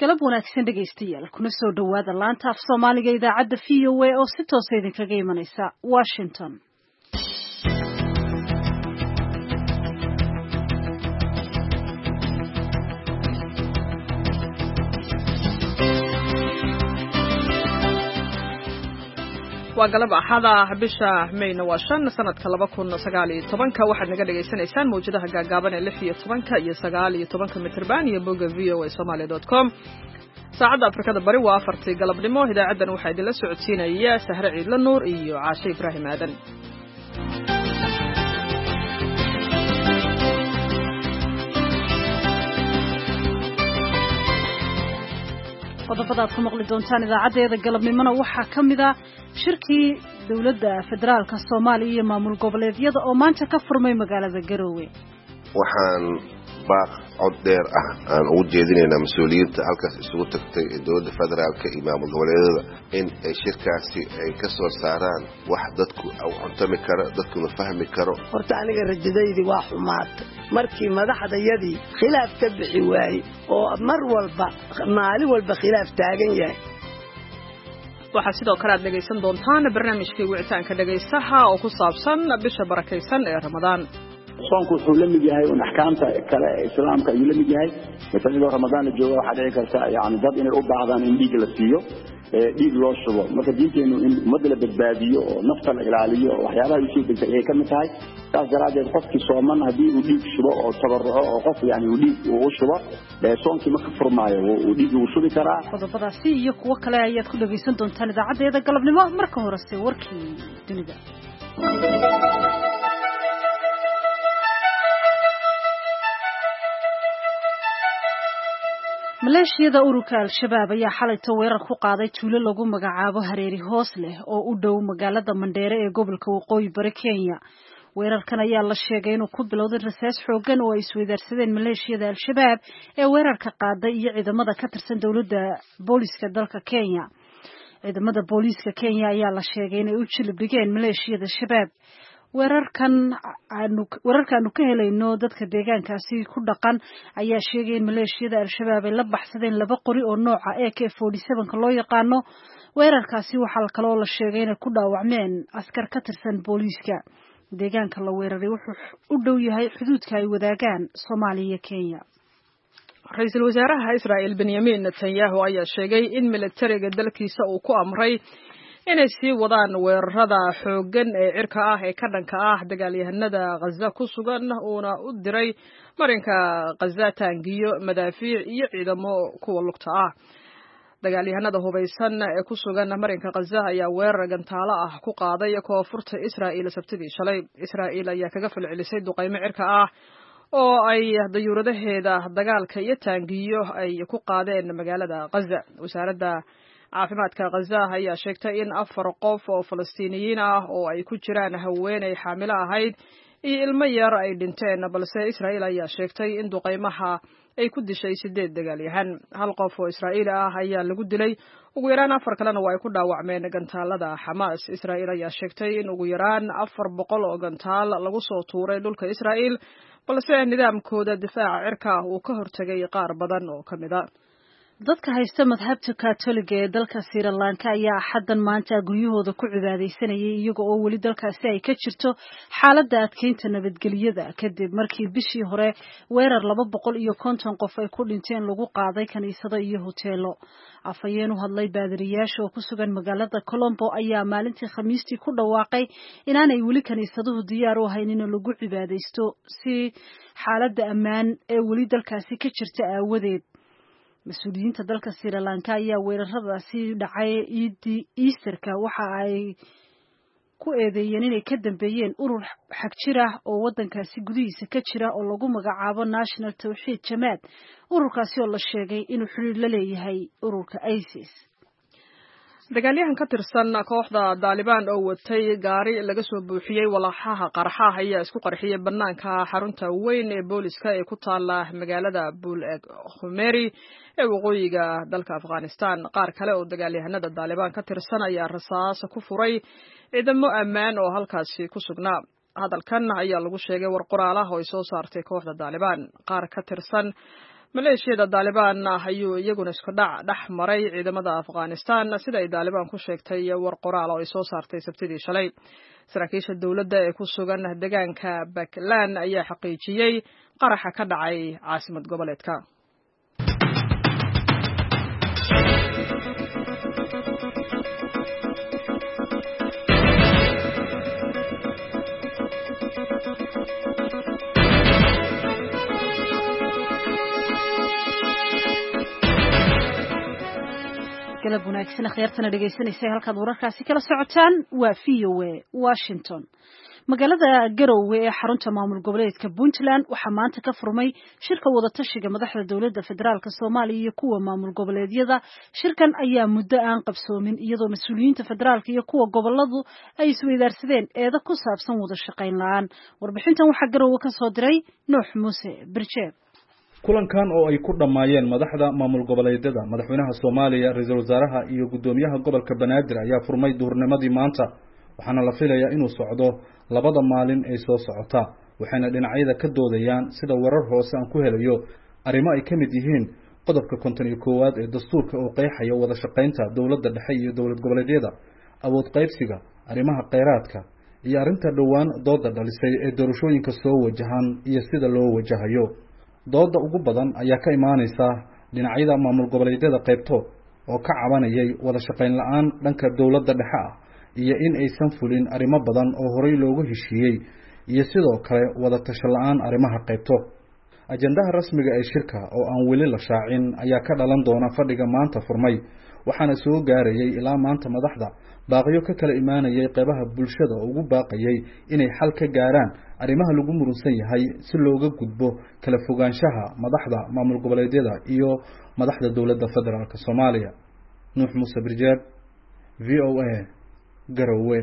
galab wanaagsan dhegaystayaal kuna soo dhawaada laanta af Soomaaliga idaacadda VOA oo si toos ah idinkaga imanaysa Washington. waa galab axada bisha Mayna waa 5 sanadka 2019 waxaad naga dhageysanaysaan mawjadaha gaagaaban ee 16 iyo 19 mitirban iyo bogga voasomali.com saacada Afrikada bari waa 4 galabnimo idaacadan waxaa idin la socodsiinaya Sahre Ciidla Nuur iyo Caashe Ibraahim Aadan qodobada aad ku maqli doontaan idaacadeeda galabnimona waxaa ka mid ah shirkii dawladda federaalka Soomaaliya iyo maamul goboleedyada oo maanta ka furmay magaalada Garowe waxaan baaq cod dheer ah aan ugu jeedinaynaa mas'uuliyiinta halkaas isugu tagtay ee dawladda federaalka iyo maamul goboleedyada in ay shirkaasi ay ka soo saaraan wax dadku u cuntami karo dadkuna fahmi karo horta aniga rajadaydi waa xumaatay markii madaxdayadii khilaaf ka bixi waayey oo mar walba maalin walba khilaaf taagan yahay waxaa sidoo kale aad dhegaysan doontaan barnaamijkii wicitaanka dhagaysaha oo ku saabsan bisha barakaysan ee Ramadaan soonku wuxuu la mid yahay axkaamta kale ee islaamka ayuu la mid yahay midda Ramadaan la joogo waxa dhici karta yaani dad inay u baahdaan in dhiig la siiyo dhiig loo shubo marka diinteenu in ummadda la badbaadiyo oo nafta la ilaaliyo waxyaabaha uu degdeg ay ka mid tahay taas daraadeed qofkii sooman hadii uu dhiig shubo oo tabarruco oo qof yaani uu dhiig uu shubo soonkii ma ka furmaayo uu dhiig uu shubi karaa qodobadaasi iyo kuwa kale ayaad ku dhageysan doontaan idaacadeeda galabnimo marka horese warkii dunida maleeshiyada ururka al-shabaab ayaa xalay weerar ku qaaday tuulo lagu magacaabo Hareeri hoos leh oo u dhow magaalada Mandheere ee gobolka Waqooyi Bari Kenya weerarkan ayaa la sheegay inuu ku bilowday rasaas xooggan oo ay isweydaarsadeen maleeshiyada al-shabaab ee weerarka qaaday iyo ciidamada ka tirsan dawladda booliska dalka Kenya ciidamada booliska Kenya ayaa la sheegay inay u jilib dhigeen maleeshiyada shabaab weerarkan aanu ka helayno dadka deegaankaasi ku dhaqan ayaa sheegay in maleeshiyada al-shabaab ay la baxsadeen 2 qori oo nooca AK47 loo yaqaano weerarkaasi waxaa kaloo la sheegay inay ku dhaawacmeen askar ka tirsan booliska deegaanka la weeraray wuxuu u dhow yahay xuduudka ay wadaagaan Soomaaliya iyo Kenya Ra'iisul Wasaaraha Israa'iil Benjamin Netanyahu ayaa sheegay in militariga dalkiisa uu ku amray inay sii wadaan weerarada xooggan ee cirka ah ee ka dhanka ah dagaalyahanada Gaza ku sugan oo u diray marinka Gaza taangiyo madaafiic iyo ciidamo kuwa lugta ah dagaalyahanada hubeysan ee ku sugan marinka Gaza ayaa weerar gantaalo ah ku qaaday koonfurta Israa'iil Sabtidii shalay Israa'iil ayaa kaga falcelisay duqeymo cirka ah oo ay dayuuradaheeda dagaalka iyo taangiyo ay ku qaadeen magaalada Gaza wasaaradda caafimaadka Gaza ayaa sheegtay in 4 qof oo Falastiiniyiin ah oo ay ku jiraan haweeney xaamilo ahayd iyo ilmo yar ay dhinteen balse Israa'iil ayaa sheegtay in duqeymaha ay ku dishay 8 dagaalyahan 1 qof oo Israa'iili ah ayaa lagu dilay ugu yaraan 4 kalena waa ay ku dhaawacmeen gantaalada Hamas Israa'iil ayaa sheegtay in ugu yaraan 400 oo gantaal lagu soo tuuray dhulka Israa'iil balse nidaamkooda difaaca cirka uu ka hortagay qaar badan oo kamida dadka haysta madhabta Catholic ee dalka Sri Lanka ayaa xaddan maanta guryahooda ku cibaadeysanayay iyaga oo wali dalkaasi ay ka jirto xaaladda adkeynta nabadgelyada kadib markii bishii hore weerar 250 qof ay ku dhinteen lagu qaaday kaniisado iyo hoteelo afayeen u hadlay baadiriyaasha oo ku sugan magaalada Colombo ayaa maalintii Khamiistii ku dhawaaqay inaanay wali kaniisaduhu diyaar u ahayn in lagu cibaadeysto si xaaladda ammaan ee wali dalkaasi ka jirta aawadeed mas'uuliyiinta dalka Sri Lanka ayaa weeraradaasi dhacay Easterka waxa ay ku eedeeyeen inay ka dambeeyeen urur xag jira oo wadankaasi gudihiisa ka jira oo lagu magacaabo National Tawhid Jamaat ururkaasi oo la sheegay inuu xiriir la leeyahay ururka ISIS dagaalyahan ka tirsan kooxda Taliban oo watay gaari laga soo buuxiyay walaaxaha qarxaha ayaa isku qarxiyay banaanka xarunta weyn ee booliska ee ku taala magaalada Bul Khumeri ee waqooyiga dalka Afghanistan qaar kale oo dagaalyahanada Taliban ka tirsan ayaa rasaas ku furay ciidamo ammaan oo halkaasi ku sugnaa hadalkan ayaa lagu sheegay war qoraal ah oo ay soo saartay kooxda Taliban qaar ka tirsan maleeshiyada Taliban ayuu iyaguna isku dhac dhex maray ciidamada Afghanistan sida ay Taliban ku sheegtay war qoraal oo ay soo saartay Sabtidii shalay. Saraakiisha dawladda ee ku sugan deegaanka Baghlan ayaa xaqiijiyay qaraxa ka dhacay caasimad goboleedka. galab wanaagsan akhyaartana dhegaysanaysa halkaad wararkaasi kala socotaan waa VOA Washington. magaalada Garowe ee xarunta maamul goboleedka Puntland waxaa maanta ka furmay shirka wada tashiga madaxda dawladda federaalka Soomaaliya iyo kuwa maamul goboleedyada. Shirkan ayaa muddo aan qabsoomin iyadoo mas'uuliyiinta federaalka iyo kuwa goboladu ay isweydaarsadeen eedo ku saabsan wada shaqayn la'aan. Warbixintan waxaa Garowe ka soo diray Nuux Muuse Birjeeb. kulankan oo ay ku dhamaayeen madaxda maamul goboleedyada madaxweynaha Soomaaliya ra'iisul wasaaraha iyo gudoomiyaha gobolka Banaadir ayaa furmay duhurnimadii maanta waxaana la filayaa inuu socdo labada maalin ee soo socota waxayna dhinacyada ka doodayaan sida warar hoose aan ku helayo arrimo ay ka mid yihiin qodobka 51 ee dastuurka oo qeexaya wada shaqaynta dawladda dhexe iyo dawlad goboleedyada awood qaybsiga arrimaha kheyraadka iyo arrinta dhawaan dooda dhalisay ee doorashooyinka soo wajahan iyo sida loo wajahayo. dooda ugu badan ayaa ka imaanaysa dhinacyada maamul goboleedyada qaybtood oo ka cabanayay wada shaqayn la'aan dhanka dawladda dhexe ah iyo in aysan fulin arrimo badan oo horey loogu heshiiyey iyo sidoo kale wada tasho la'aan arrimaha qaybtood. ajendaha rasmiga ee shirka oo aan weli la shaacin ayaa ka dhalan doona fadhiga maanta furmay waxaana soo gaarayay ilaa maanta madaxda baaqiyo ka kala imaanayay qaybaha bulshada oo ugu baaqayay inay xal ka gaaraan arrimaha lagu murunsan yahay si looga gudbo kala fogaanshaha madaxda maamul goboleedyada iyo madaxda dawladda federaalka Soomaaliya. Nuux Muuse Birjeeb, VOA, Garowe.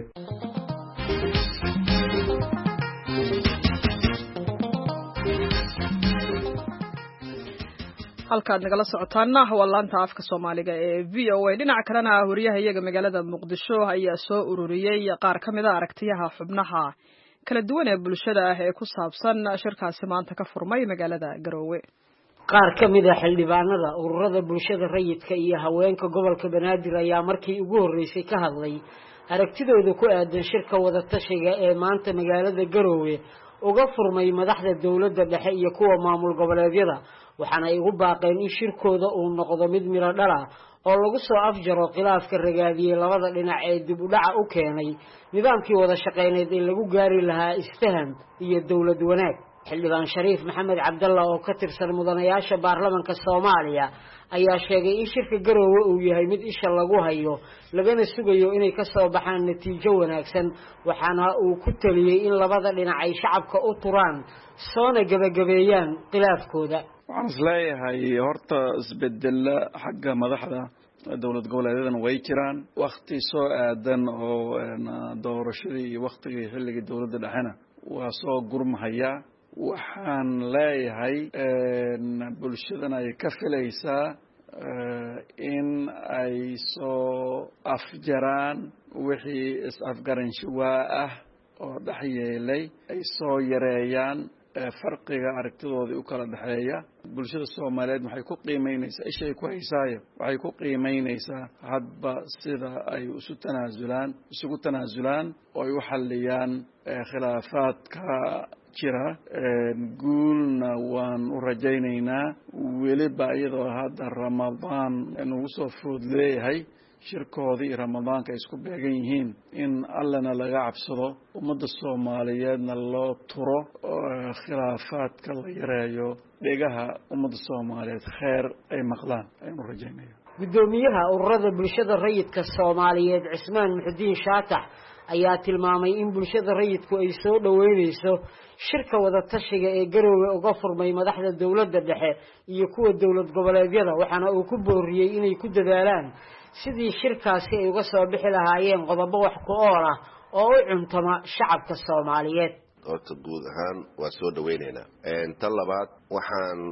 halkaad nagala socotaana waa laanta afka Soomaaliga ee VOA. dhinaca kalena wariyaha iyaga magaalada Muqdisho ayaa soo ururiyay qaar kamid ah aragtiyaha xubnaha kala duwan ee bulshada ah ee ku saabsan shirkaasi maanta ka furmay magaalada Garowe. qaar kamid ah xildhibaanada ururada bulshada rayidka iyo haweenka gobolka Banaadir ayaa markii ugu horeysay ka hadlay aragtidooda ku aadan shirka wada tashiga ee maanta magaalada Garowe uga furmay madaxda dawladda dhexe iyo kuwa maamul goboleedyada waxaana ay ugu baaqeen in shirkooda uu noqdo mid miro dhal ah oo lagu soo afjaro khilaafka ragaadiyay labada dhinac ee dib u dhac u keenay nidaamkii wada shaqeyneed ee lagu gaari lahaa isfaham iyo dawlad wanaag. xildhibaan Shariif Maxamed Cabdalla oo ka tirsan mudanayaasha baarlamaanka Soomaaliya ayaa sheegay in shirka Garowe uu yahay mid isha lagu hayo lagana sugayo inay ka soo baxaan natiijo wanaagsan waxaana uu ku taliyay in labada dhinac ay shacabka u turaan soona gabagabeeyaan khilaafkooda. waxaan isleeyahay horta isbedela xagga madaxda dawlad goboleedyadana way jiraan waqti soo aadan oo doorashadii iyo waqtigii xilligii dawladda dhexena waa soo gurmahaya. waxaan leeyahay bulshadana ay ka filaysaa in ay soo afjaraan wixii is-afgaranshiwaa ah oo dhex yeelay ay soo yareeyaan farqiga aragtidoodii u kala dhaxeeya. bulshada Soomaaliyeed waxay ku qiimeynaysaa ishay ku haysaayo waxay ku qiimeynaysaa hadba sida ay isugu tanaasulaan oo ay u xalliyaan khilaafaadka jira. guulna waan u rajaynaynaa weliba iyadoo hadda Ramadaan nagu soo food leeyahay shirkoodii Ramadaanka isku beegan yihiin in allana laga cabsado ummadda Soomaaliyeedna loo turo khilaafaadka la yareeyo dhegaha ummadda Soomaaliyeed kheer ay maqlaan ayaan u rajaynayaa. gudoomiyaha ururada bulshada rayidka Soomaaliyeed Cismaan Muxudiin Shaatax ayaa tilmaamay in bulshada rayidku ay soo dhaweynayso shirka wada tashiga ee Garowe uga furmay madaxda dawladda dhexe iyo kuwa dawlad goboleedyada waxaana uu ku booriyay inay ku dadaalaan sidii shirkaasi ay uga soo bixi lahaayeen qodobo wax ku ool ah oo u cuntama shacabka Soomaaliyeed. horta guud ahaan waa soo dhaweynaynaa. tan labaad waxaan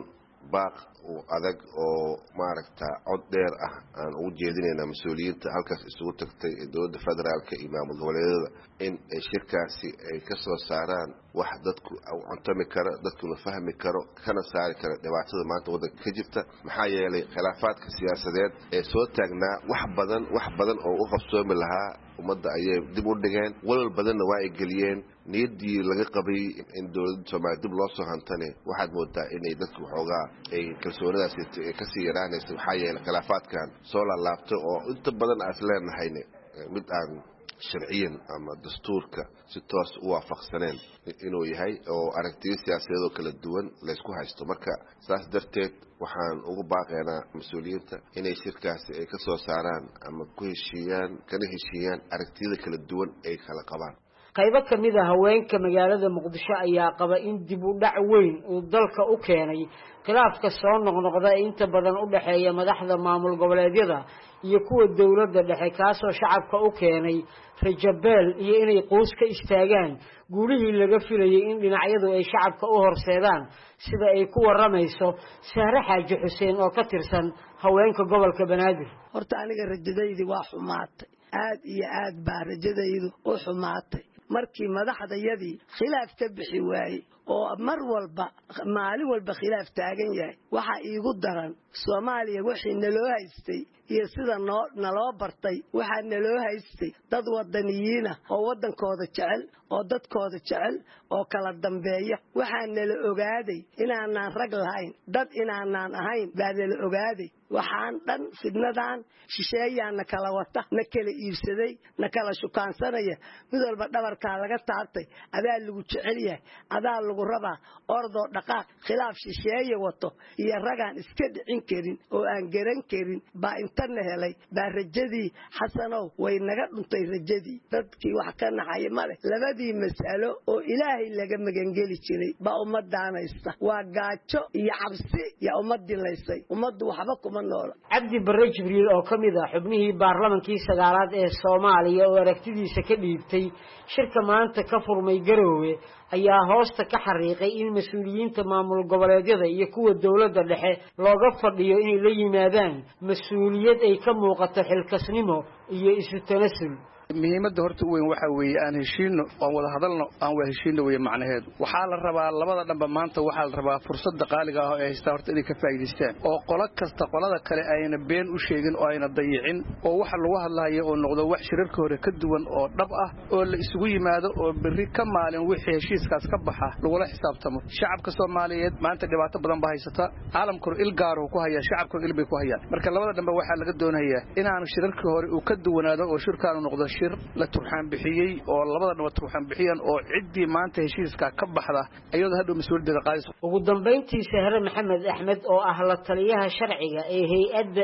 baaq adag oo maaragta cod dheer ah aan ugu jeedinaynaa mas-uuliyiinta halkaas isugu tagtay ee dowladda federaalka iyo maamul goboleedyada in ay shirkaasi ay ka soo saaraan wax dadku cuntami karo dadkuna fahmi karo kana saari karo dhibaatada maanta waddanka ka jirta maxaa yeelay khilaafaadka siyaasadeed ee soo taagnaa wax badan oo u qabsoomi lahaa ummadda ayay dib u dhigeen walal badanna waa ay geliyeen niyaddii laga qabay in dowladda Soomaaliya dib loo soo hantane waxaad moodaa inay dadku waxoogaa ay kalsoonidaasi kasii yaraanaysa waxaa yeelay khilaafaadkan soo laalaabto oo inta badan aas leenahayne mid aan sharciyan ama dastuurka si toos u waafaqsaneen inuu yahay oo aragtiyo siyaasadeed oo kala duwan laysku haysto marka saas darteed waxaan ugu baaqaynaa mas-uuliyiinta inay shirkaasi ay ka soo saaraan ama ku heshiiyaan kana heshiiyaan aragtiyada kala duwan ay kala qabaan qaybo ka mid ah haweenka magaalada Muqdisho ayaa qaba in dib u dhac weyn uu dalka u keenay khilaafka soo noqnoqda inta badan u dhaxeeya madaxda maamul goboleedyada iyo kuwa dawladda dhexe kaasoo shacabka u keenay rajabeel iyo inay qoys ka istaagaan guulihii laga filayay in dhinacyadu ay shacabka u horseedaan sida ay ku waramayso Sahre Xaaji Xuseen oo ka tirsan haweenka gobolka Banaadir horta aniga rajadaydi waa xumaatay aad iyo aad baa rajadaydu u xumaatay markii madaxdayadii khilaaf ka bixi waayey oo mar walba maalin walba khilaaf taagan yahay waxa iigu daran Soomaaliya wixii naloo haystay iyo sida naloo bartay waxa naloo haystay dad wadaniyiina oo wadankooda jecel oo dadkooda jecel oo kala dambeeya waxa nala ogaaday inaanan rag lahayn dad inaanan ahayn baa nala ogaaday waxaan dhan fidnadan shisheeyaana kala wata na kala iibsaday na kala shukaansanaya mid walba dhabarka laga taabtay adaa lagu jecel yahay adaa lagu rabaa ordo dhaqaaq khilaaf shisheeye wato iyo ragaan iska dhicin karin oo aan garan karin baa intana helay baa rajadii xasanow way naga dhuntay rajadii dadkii wax ka naxay male labadii mas'alo oo ilaahay laga magangeli jiray baa ummadaanaysta waa gaajo iyo cabsi ya ummadii laysay ummaddu waxba kuma noola Cabdi Barre Jibriil oo kamid ah xubnihii baarlamankii sagaalaad ee Soomaaliya oo aragtidiisa ka dhiibtay shirka maanta ka furmay Garowe ayaa hoosta ka xariiqay in mas'uuliyiinta maamul goboleedyada iyo kuwa dawladda dhexe looga fadhiyo inay la yimaadaan mas'uuliyad ay ka muuqato xilkasnimo iyo isu tanaasul muhiimadda horta weyn waxa weeye aan heshiino oo wada hadalno aan wada heshiino weeye macnaheedu waxa la rabaa labada dhanba maanta waxa la rabaa fursad qaaliga ah ee haysta horta inay ka faa'iideystaan oo qolo kasta qolada kale ayna been u sheegin oo ayna dayicin oo waxa lagu hadlayo oo noqdo wax shirarka hore ka duwan oo dhab ah oo la isugu yimaado oo berri ka maalin wixii heshiiskaas ka baxa lagu la xisaabtamo shacabka Soomaaliyeed maanta dhibaato badan ba haysata caalamku il gaar ah ku haya shacabku il bay ku hayaan marka labada dhanba waxa laga doonayaa in aan shirarka hore uu ka duwanaado oo shirkaanu noqdo shir la turxaan bixiyay oo labada dhinac turxaan bixiyaan oo cidii maanta heshiiska ka baxda ayadoo hadhow mas'uuliyadda qaadayso ugu dambeyntii Sahre Maxamed Axmed oo ah la taliyaha sharciga ee hay'adda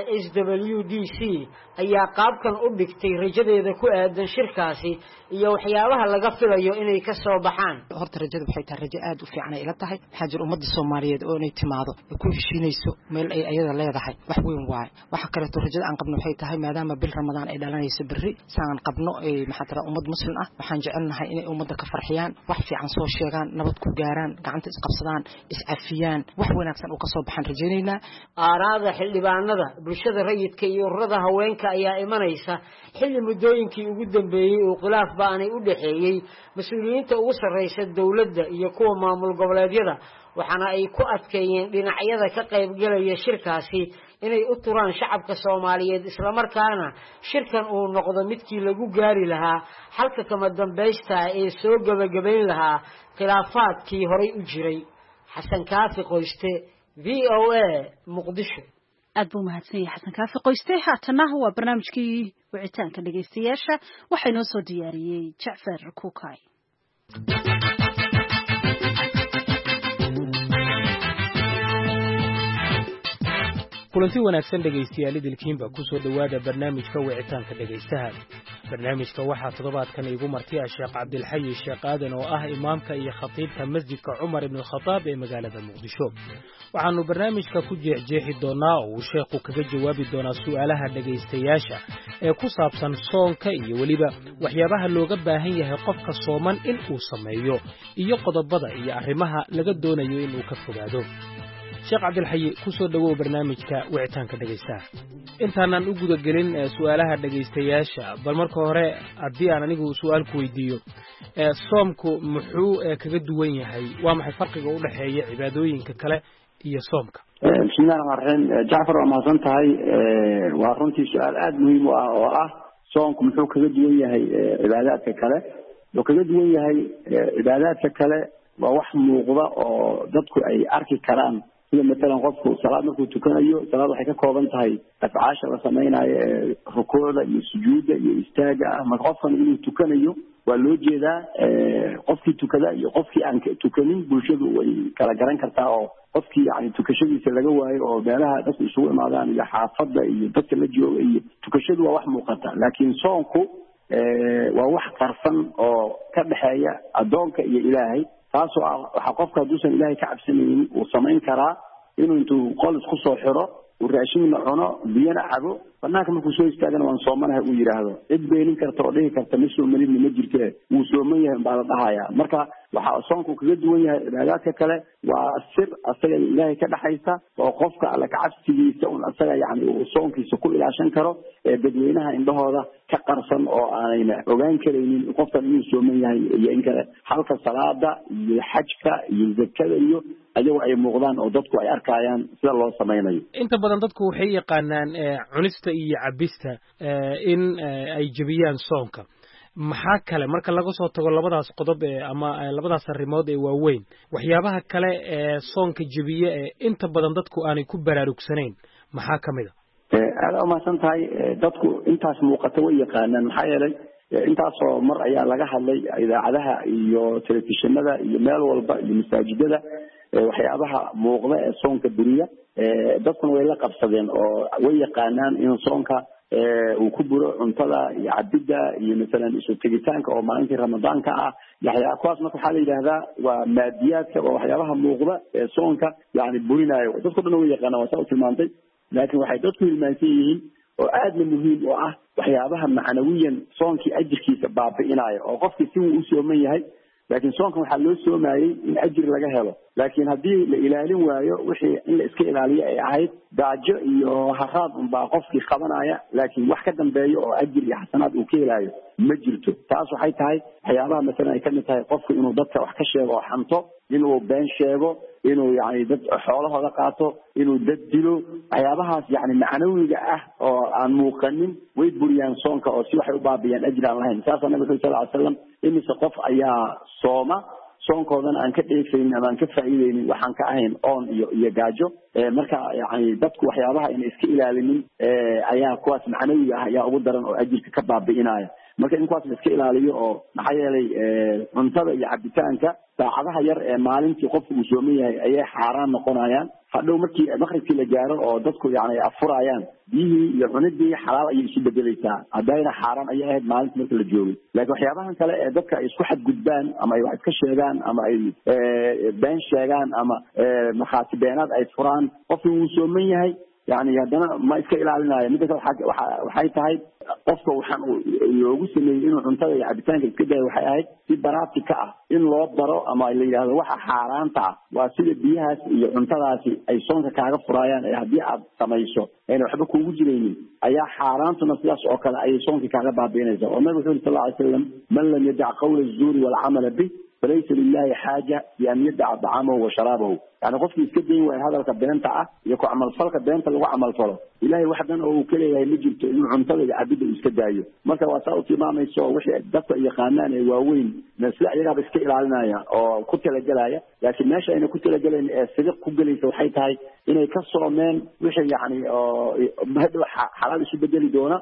SWDC ayaa qaabkan u dhigtay rajadeeda ku aadan shirkaasi iyo waxyaabaha laga filayo inay ka soo baxaan horta rajada waxay tahay rajo aad u fiican ay ila tahay waxa jir ummadda Soomaaliyeed oo inay timaado ku heshiinayso meel ay ayada leedahay wax weyn waay waxa kale oo rajada aan qabno waxay tahay maadaama bil Ramadaan ay dhalanayso berri saan qabno maxaa ummad muslim ah waxaan jecelnahay inay ummadda ka farxiyaan wax fiican soo sheegaan nabad ku gaaraan gacanta isqabsadaan iscafiyaan wax wanaagsan oo ka soo baxan rajaynayna aaraada xildhibaanada bulshada rayidka iyo ururada haweenka ayaa imanaysa xilli muddooyinkii ugu dambeeyay oo khilaaf baanay u dhaxeeyay mas'uuliyiinta ugu sarreysa dawladda iyo kuwa maamul goboleedyada waxaana ay ku adkeeyeen dhinacyada ka qayb galaya shirkaasi inay u turaan shacabka Soomaaliyeed isla markaana shirkan uu noqdo midkii lagu gaari lahaa halka kama dambaysta ee soo gabagabayn lahaa khilaafaadkii horay u jiray Xasan Kaafi Qoyste VOA Muqdisho aad buu mahadsan yahay Xasan Kaafi Qoyste haatana waa barnaamijkii wicitaanka dhageystayaasha waxa inoo soo diyaariyay Jacfar Kukay kulanti wanaagsan dhageystayaal idilkiinba ku soo dhawaada barnaamijka wicitaanka dhageystaha barnaamijka waxaa toddobaadkan iigu martiya Sheekh Cabdilxayi Sheekh Aadan oo ah imaamka iyo khatiibka masjidka Umar ibn Khattab ee magaalada Muqdisho waxaanu barnaamijka ku jeexjeexi doonaa oo uu sheekhu kaga jawaabi doonaa su'aalaha dhageystayaasha ee ku saabsan soonka iyo waliba waxyaabaha looga baahan yahay qofka sooman in uu sameeyo iyo qodobada iyo arrimaha laga doonayo in uu ka fogaado sheekh cabdilxayi kusoo dhawow barnaamijka wicitaanka dhegaystaha intaanaan u guda gelin su'aalaha dhegaystayaasha bal marka hore haddii aan anigu su'aal ku weydiiyo soomku muxuu kaga duwan yahay waa maxay farqiga u dhexeeya cibaadooyinka kale iyo soomka bismillahi raxmaani raxiim jacfar waa mahadsan tahay waa runtii su-aal aada muhiim u ah oo ah soomku muxuu kaga duwan yahay cibaadaadka kale wuxuu kaga duwan yahay cibaadaadka kale waa wax muuqda oo dadku ay arki karaan sida matalan qofku salaad markuu tukanayo salaad waxay ka kooban tahay afcaasha la samaynayo rukuucda iyo sujuudda iyo istaaga ah marka qofkan inuu tukanayo waa loo jeedaa qofkii tukada iyo qofkii aan tukanin bulshadu way kala garan kartaa oo qofkii yani tukashadiisa laga waayo oo meelaha dadku isugu imaadaan iyo xaafadda iyo dadka la jooga iyo tukashadu waa wax muuqata laakiin soonku waa wax qarsan oo ka dhexeeya addoonka iyo ilaahay taasoo ah waxaa qofka hadduusan ilaahay ka cabsanaynin uu samayn karaa inuu intuu qol isku soo xiro uu raashinna cuno biyana cabo banaanka markuu soo istaagana waan soomanahay uu yidhaahdo cid beenin karta oo dhihi karta ma soomanidna ma jirte wuu sooman yahay baa la dhahayaa marka waxaa soonku kaga duwan yahay cibaadaadka kale waa sir asaga ilaahay ka dhexaysa oo qofka alla kacabsigiisa un asaga yani uu soonkiisa ku ilaashan karo ee dadweynaha indhahooda ka qarsan oo aanayna ogaan karaynin qofkan inuu sooman yahay iyo in kale halka salaada iyo xajka iyo zakada iyo ayagoo ay muuqdaan oo dadku ay arkayaan sida loo samaynayo inta badan dadku waxay yaqaanaan cunista iyo cabista in ay jebiyaan soonka maxaa kale marka laga soo tago labadaas qodob ama labadaas arrimood ee waaweyn waxyaabaha kale ee soonka jebiye ee inta badan dadku aanay ku baraarugsanayn maxaa ka mid a aada umahadsan tahay dadku intaas muuqata way yaqaanaan maxaa yeelay intaasoo mar ayaa laga hadlay idaacadaha iyo telefishinada iyo meel walba iyo masaajidada waxyaabaha muuqda ee soonka buriya dadkuna way la qabsadeen oo way yaqaanaan in soonka uu ku buro cuntada iyo cabidda iyo masalan isu tegitaanka oo maalintii ramadaanka ah kuwaas marka waxaa la yidhaahdaa waa maadiyaadka oo waxyaabaha muuqda ee soonka yani burinayo dadku dhan way yaqaanaan waa saa u tilmaantay laakiin waxay dadku hilmaansan yihiin oo aadna muhiim u ah waxyaabaha macnawiyan soonkii ajirkiisa baabi'inaayo oo qofkii si uu u sooman yahay laakiin soonkan waxaa loo soomayey in ajir laga helo laakiin haddii la ilaalin waayo wixii in la iska ilaaliyo ay ahayd gaajo iyo haraad unbaa qofkii qabanaya laakiin wax ka dambeeyo oo ajir iyo xasanaad uu ka helaayo ma jirto taas waxay tahay waxyaabaha masalan ay kamid tahay qofku inuu dadka wax ka sheego oo xanto inuu been sheego inuu yani dad xoolahooda qaato inuu dad dilo waxyaabahaas yani macnawiga ah oo aan muuqanin way buriyaan soonka oo si waxay u baabiyaan ajir aan lahayn saasaa nabiga sal ly slam imise qof ayaa sooma soonkoodana aan ka dheefaynin ama aan ka faa'iideynin waxaan ka ahayn oon iyo gaajo marka yani dadku waxyaabaha inay iska ilaalinin ayaa kuwaas macnawiga ah ayaa ugu daran oo ajirka ka baabi'inaya marka in kuwaas la iska ilaaliyo oo maxaa yeelay cuntada iyo cabitaanka saacadaha yar ee maalintii qofku uu sooman yahay ayay xaaraan noqonayaan hadhow markii maqribkii la gaaro oo dadku yani afurayaan biyihii iyo cunidii xalaal ayay isu bedelaysaa haddayna xaaraan ayay ahayd maalinta marka la joogay laakiin waxyaabahan kale ee dadka ay isku xadgudbaan ama ay wax iska sheegaan ama ay been sheegaan ama markhaati beenaad ay furaan qofki wuu sooman yahay yani haddana ma iska ilaalinayo midda kale waxay tahay qofka waxaan loogu sameeyey inuu cuntada iyo cabitaanka iska dayo waxay ahayd si baraati ka ah in loo baro ama la yidhaahdo waxa xaaraanta ah waa sida biyahaas iyo cuntadaasi ay soonka kaaga furaayaan ee haddii aad samayso ayna waxba kuugu jiraynin ayaa xaaraantuna sidaas oo kale ayay soonkii kaaga baabiinaysa oo nabigu wuxuu yiri sal lla alay slam man lam yadac qawla azuuri walcamala bih falaysa lilahi xaaja bian yadaca dacamahu wa sharaabahu yani qofkii iska dayn waayo hadalka beenta ah iyo ku camalfalka beenta lagu camalfalo ilahay wax dan oo uu ka leeyahay ma jirto inuu cuntada iyo cabidda uu iska daayo marka waa saa u tilmaamayso wixii dadka yaqaanaan ee waaweyn sida iyagaaba iska ilaalinaya oo ku talagelaya laakiin meesha ayna ku talagelayn ee sidiq ku gelaysa waxay tahay inay ka soomeen wixii yani oo hadhow xalaal isu bedeli doona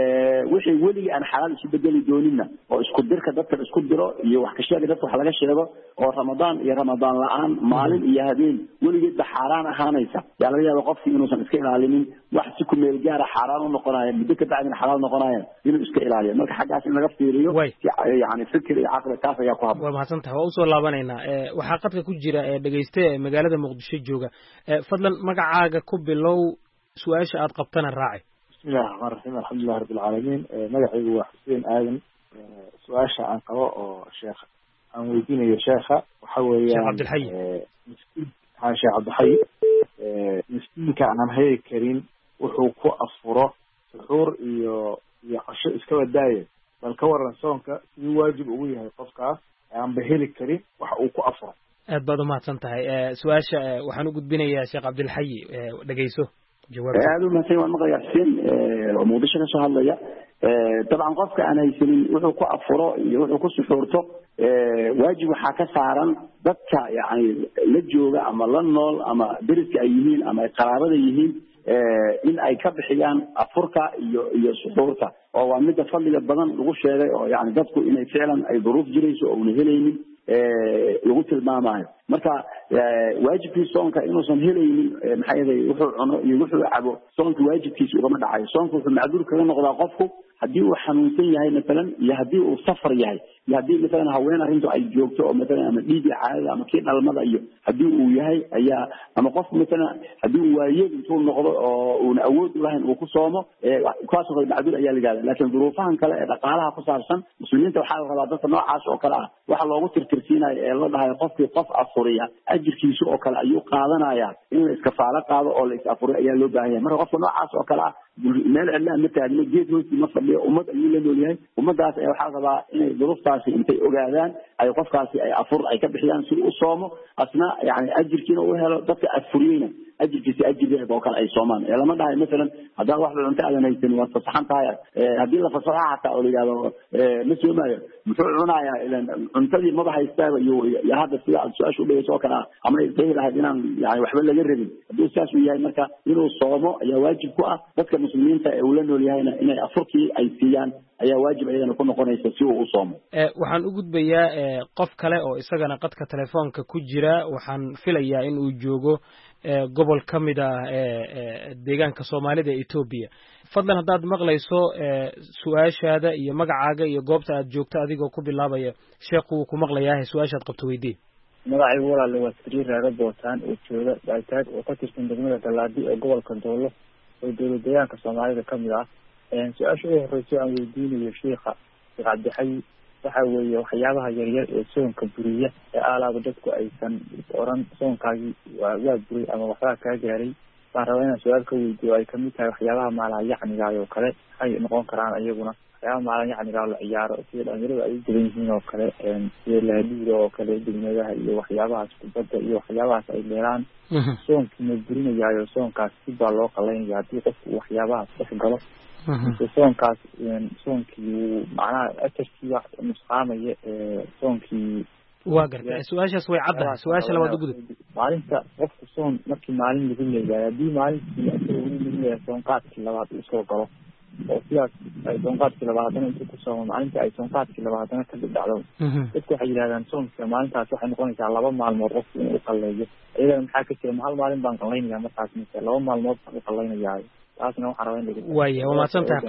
wixii weligii aan xalaal isu bedeli dooninna oo isku dirka dadka isku diro iyo wax ka sheega dadka wax laga sheego oo ramadaan iyo ramadaan la-aan maalin iyo habeen weligeedba xaaraan ahaanaysa yaa laga yaaba qofkii inuusan iska ilaalinin wax si ku meel gaara xaaraan u noqonaya muddo ka bacdina xalaal noqonaya inuu iska ilaaliyo marka xaggaas in laga fiiriyo yani fikir iyo caqli taas ayaa ku habboon waa mahadsan tahay waa usoo laabanaynaa waxaa qadka ku jira dhegeyste magaalada muqdisho jooga fadlan magacaaga ku bilow su-aasha aad qabtana raaci bismillahi raxmaan raxiim alxamdulilah rabbi alcaalamiin magacaygu waa xuseen aadan su-aasha aan qabo oo sheekh aan weydiinayo sheekha waxa weeyaan sheekh cabdilxayi sheekh cabdilxayi miskiinka aan heli karin wuxuu ku afuro suxuur iyo casho iska wadaaye bal ka waran soonka siduu waajib ugu yahay qofkaas aanba heli karin wax uu ku afuro. aad baad umahadsan tahay. su-aasha waxaan u gudbinayaa sheekh cabdilxayi, dhegeyso jawaabta. aad u mahadsan waan maqlayaa xuseen oo muqdisho ka soo hadlaya. dabcan qofka aan haysanin wuxuu ku afuro iyo wuxuu ku suxuurto waajib waxaa ka saaran dadka yani la jooga ama la nool ama deriska ay yihiin ama ay qaraabada yihiin in ay ka bixiyaan afurka iyo suxuurta, oo waa midda fadliga badan lagu sheegay oo yani dadku inay ficlan ay duruuf jirayso oo una helaynin lagu tilmaamayo. marka waajibkii soonka inuusan helaynin maxaa yeelay wuxuu cuno iyo wuxuu cabo soonka waajibkiisa ugama dhacayo. soonka wuxuu macduur kaga noqdaa qofku haddii uu xanuunsan yahay maalan, iyo haddii uu safar yahay, iyo haddii maalan haween arrintu ay joogto oo maalan ama dhiigii caadada ama kii dhalmada iyo haddii uu yahay ayaa, ama qofku maalan haddii uu waayeel intuu noqdo oo uuna awood u lahayn uu ku soomo, kuwaasoo kale macduur ayaa la yidhahda. laakiin duruufahan kale ee dhaqaalaha ku saabsan muslimiinta waxaa la rabaa dadka noocaas oo kale ah waxa loogu tirtirsiinayo ee la dhahayo qofkii qof afuriya ajirkiisa oo kale ayuu qaadanaya in la iskafaalo qaado oo la is afuriyo ayaa loo baahan yahay. marka qofka noocaas oo kale ah meel cidla ma taagno, geed hoosti ma fadhiyo, ummad ayuu la nool yahay. ummadaas ayaa waxaa rabaa inay duruuftaasi intay ogaadaan ay qofkaasi ay afur ay ka bixiyaan si u soomo, asna yani ajirkiina u helo, dadka afuriyeyna ajirkiisa ajirkeeda oo kale ay soomaan. lama dhahay maalan haddaan waxba cunto aadan haysanin waad fasaxan tahay, haddii la fasaxa xataa oo la yidhahdo ma soomaayo muxuu cunayaa ilan cuntadii maba haystaaba iyo hadda sida aad su-aasha udhegeyso oo kale ah, ama isdahi lahayd inaan yani waxba laga rabin. hadduu saas uu yahay marka inuu soomo ayaa waajib ku ah. dadka muslimiinta ee uu la nool yahayna inay afurkii ay siiyaan ayaa waajib ayadana ku noqonaysa si uu u soomo. waxaan u gudbayaa qof kale oo isagana qadka telefoonka ku jira. waxaan filayaa in uu joogo gobol ka mid ah deegaanka soomaalida ee Ethiopia. fadlan haddaad maqlayso su-aashaada iyo magacaaga iyo goobta aad joogto adigoo ku bilaabaya, sheekhu wuu ku maqlayaa su-aashaad qabto weydii. magacaygu walaale waa Sariir Raaga Bootaan oo jooga Baitaad oo ka tirsan degmada Dalaadi ee gobolka Doolo oo dowlad deegaanka Soomaalida ka mid ah. su-aasha ugu horreysa aan weydiinayo sheekha Cabdixayi waxa weeye waxyaabaha yaryar ee soonka buriya ee alaaba dadku aysan oran soonkaagii waa buray ama waxbaa kaa gaaray. baan rabaa inaan su-aal ka weydiiyo ay kamid tahay waxyaabaha maalayacniga oo kale waxay noqon karaan iyaguna waxyaabaha maalayacniga la ciyaaro sida dhalinyarada ay u badan yihiin oo kale, sida lahadhiida oo kale, degmadaha iyo waxyaabahaas kubadda iyo waxyaabahaas ay dheeraan. soonkii ma burinayaayo soonkaas si baa loo qalaynaya haddii qofku waxyaabahaas dhex galo soonkaas soonkii uu macnaha ajarkii wax nusqaamaya soonkii. waa gartay su-aashaas way caddahay. su-aasha labaad u gudub. maalinta qofku soon markii maalin lagu leeyahay haddii maalintii asagoo weli lagu leeyahay soonqaadkii labaad uu soo galo oo sidaas ay soonqaadkii labaad haddana intuu ku soomo maalintii ay soonqaadkii labaad haddana ka dhacdo, dadku waxay yidhahdaan soonka maalintaas waxay noqonaysaa 2 maalmood qofku inuu u qalleeyo. iyadana maxaa ka jira ma hal maalin baan qallaynayaa markaas mise 2 maalmood baan u qallaynayaa. taasna waxaan rabaa in waaya waa mahadsan tahay.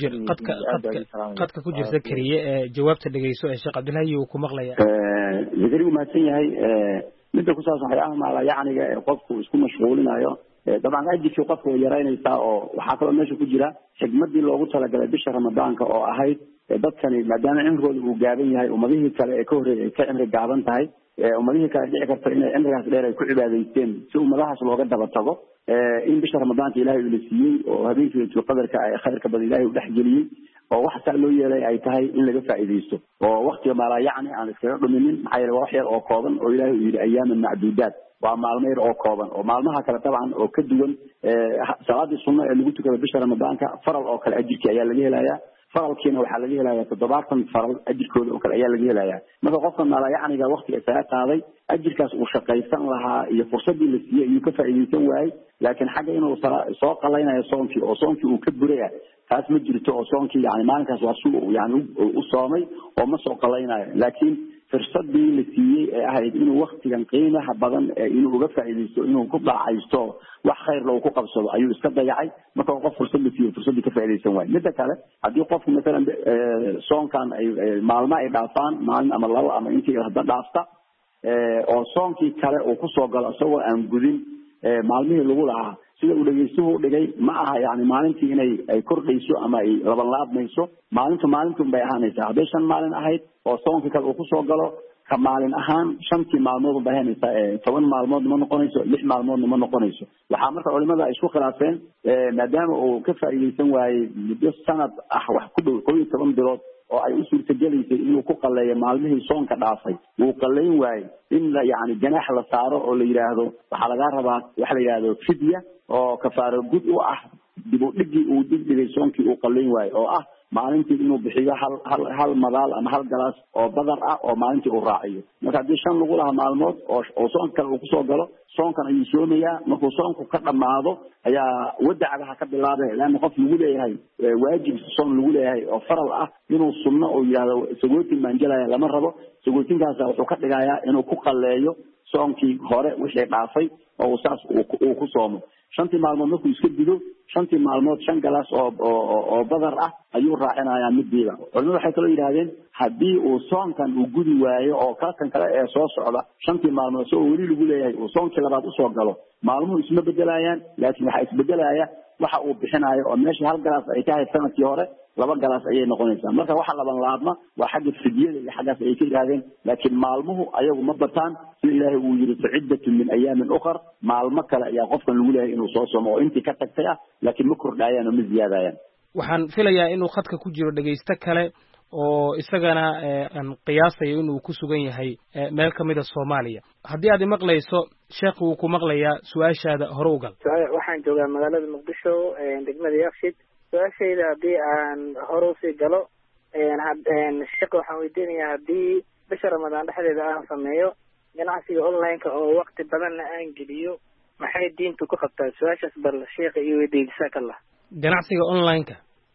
qadka ku jirta kariye jawaabta dhegeyso ee sheekh Cabdilxayi uu ku maqlaya. zakari wuu mahadsan yahay. midda ku saabsan waxyaabaha maalayacniga ee qofku isku mashquulinayo, dabcan ajirkii qofka way yaraynaysaa. oo waxaa kaloo meesha ku jira xigmadii loogu talagalay bisha ramadaanka oo ahayd dadkani maadaama cimrigooda uu gaaban yahay, ummadihii kale ee ka horreeyay ay ka cimri gaaban tahay, ummadihii kale dhici karta inay cimrigaas dheer ay ku cibaadaysteen si ummadahaas looga daba tago. in bisha ramadaanka ilaahay uu la siiyey oo habeenkii laylatul qadarka ay khayrka badan ilaahay u dhexgeliyey, oo wax saa loo yeelay ay tahay in laga faa'iidaysto oo waqtiga maalayacni aan iskaga dhuminin. maxaa yeele waa wax yar oo kooban oo ilaahay uu yidhi ayaaman macduudaat, waa maalmo yar oo kooban oo maalmaha kale dabcan oo ka duwan. salaadii sunno ee lagu tukado bisha ramadaanka faral oo kale ajirkii ayaa laga helayaa. faralkiina waxaa laga helayaa 70 faral ajirkooda oo kale ayaa laga helayaa. marka qofka maalayacniga waqtiga isaga qaaday ajirkaas uu shaqaysan lahaa iyo fursadii la siiyey ayuu ka faa'iidaysan waayey. laakiin xagga inuu soo qalaynayo soonkii oo soonkii uu ka buraya taas ma jirto. oo soonkii yani maalinkaas waa suu yani u soomay oo ma soo qalaynayo. laakiin fursadii la siiyey ee ahayd inuu waqtigan qiimaha badan inuu uga faa'iidaysto, inuu ku dhaacaysto wax khayr loo ku qabsado ayuu iska dayacay. marka qof fursad la siiyey fursadii ka faa'iidaysan waay. midda kale haddii qofku maalan soonkan ay maalmo ay dhaafaan, maalin ama 2 ama intii hadda dhaafta, oo soonkii kale uu kusoo galo isagoo aan gudin maalmihii lagu lahaa, sida uu dhegeystuhu dhigay ma aha yani maalintii inay ay kordhayso ama ay labanlaabmayso. maalintu bay ahaanaysaa. hadday 5 maalin ahayd oo soonkii kale uu kusoo galo, كمالين أهان شنتي مالمود بهني توان مالمود ما نقنيسو لح مالمود ما نقنيسو waxaa marka culimada ay isku khilaafeen maadaama uu ka faa'iideysan waayay muddo sanad ah wax ku dhow 12 bilood oo ay u suurtagelisay inuu ku qaleeyo maalmihii soonka dhaafay uu qaleyn waayay in la yaani ganaax la saaro oo la yiraahdo waxa laga rabaa wax la yiraahdo fidya oo kafaaro gud u ah dib u dhigi uu digay soonkii uu qaleyn waayay oo ah maalintii inuu bixiyo hal madaal ama hal galaas oo badar ah oo maalintii uu raaciyo marka hadii shan lagu lahaa maalmood oo soonka uu ku soo galo soonkan ayuu soomayaa markuu soonku ka dhamaado ayaa wadacadaha ka bilaabay laana qof lagu leeyahay waajib soon lagu leeyahay oo faral ah inuu sunno oo yiraahdo sagootin manjalaya lama rabo sagootinkaas wuxuu ka dhigayaa inuu ku qaleeyo soonkii hore wixii dhaafay oo saas uu ku soomo shantii maalmood markuu iska dido shantii maalmood shan galaas oo badar ah ayuu raacinayaa midiiba culimadu waxay kala yiraahdeen hadii uu soonkan uu gudi waayo oo kan kale ee soo socda shantii maalmood soo wali lagu leeyahay uu soonkii labaad u soo galo maalmuhu isma bedelayaan laakiin waxa isbedelaya waxa uu bixinayo oo meeshii hal galaas ay tahay sanadkii hore laba galaas ayay noqonaysaa marka waxa laban laabma waa xagga fidyada iyo xaggaas ay ka yiraahdeen laakiin maalmuhu ayagu ma bataan si ilaahay uu yiri ciidatu min ayaamin ukhra maalmo kale ayaa qofkan lagu leeyahay inuu soo soomo oo intii ka tagtay ah laakiin ma kordhayaan oo ma ziyaadayaan waxaan filayaa inuu khadka ku jiro dhageysto kale oo isagana aan qiyaasayo inuu ku sugan yahay meel kamid ah Soomaaliya haddii aad maqlayso sheekhu uu ku maqlayaa su'aashaada hore u gal waxaan joogaa magaalada Muqdisho degmada Yaaqshiid su'aashayda haddii aan hore u sii galo sheekhu waxaan weydiinayaa haddii bisha Ramadaan dhexdeeda aan sameeyo ganacsiga online-ka oo waqti badan aan geliyo maxay diintu ku qabtaa su'aashaas bal sheekha iyo weydiisaa kala ganacsiga online-ka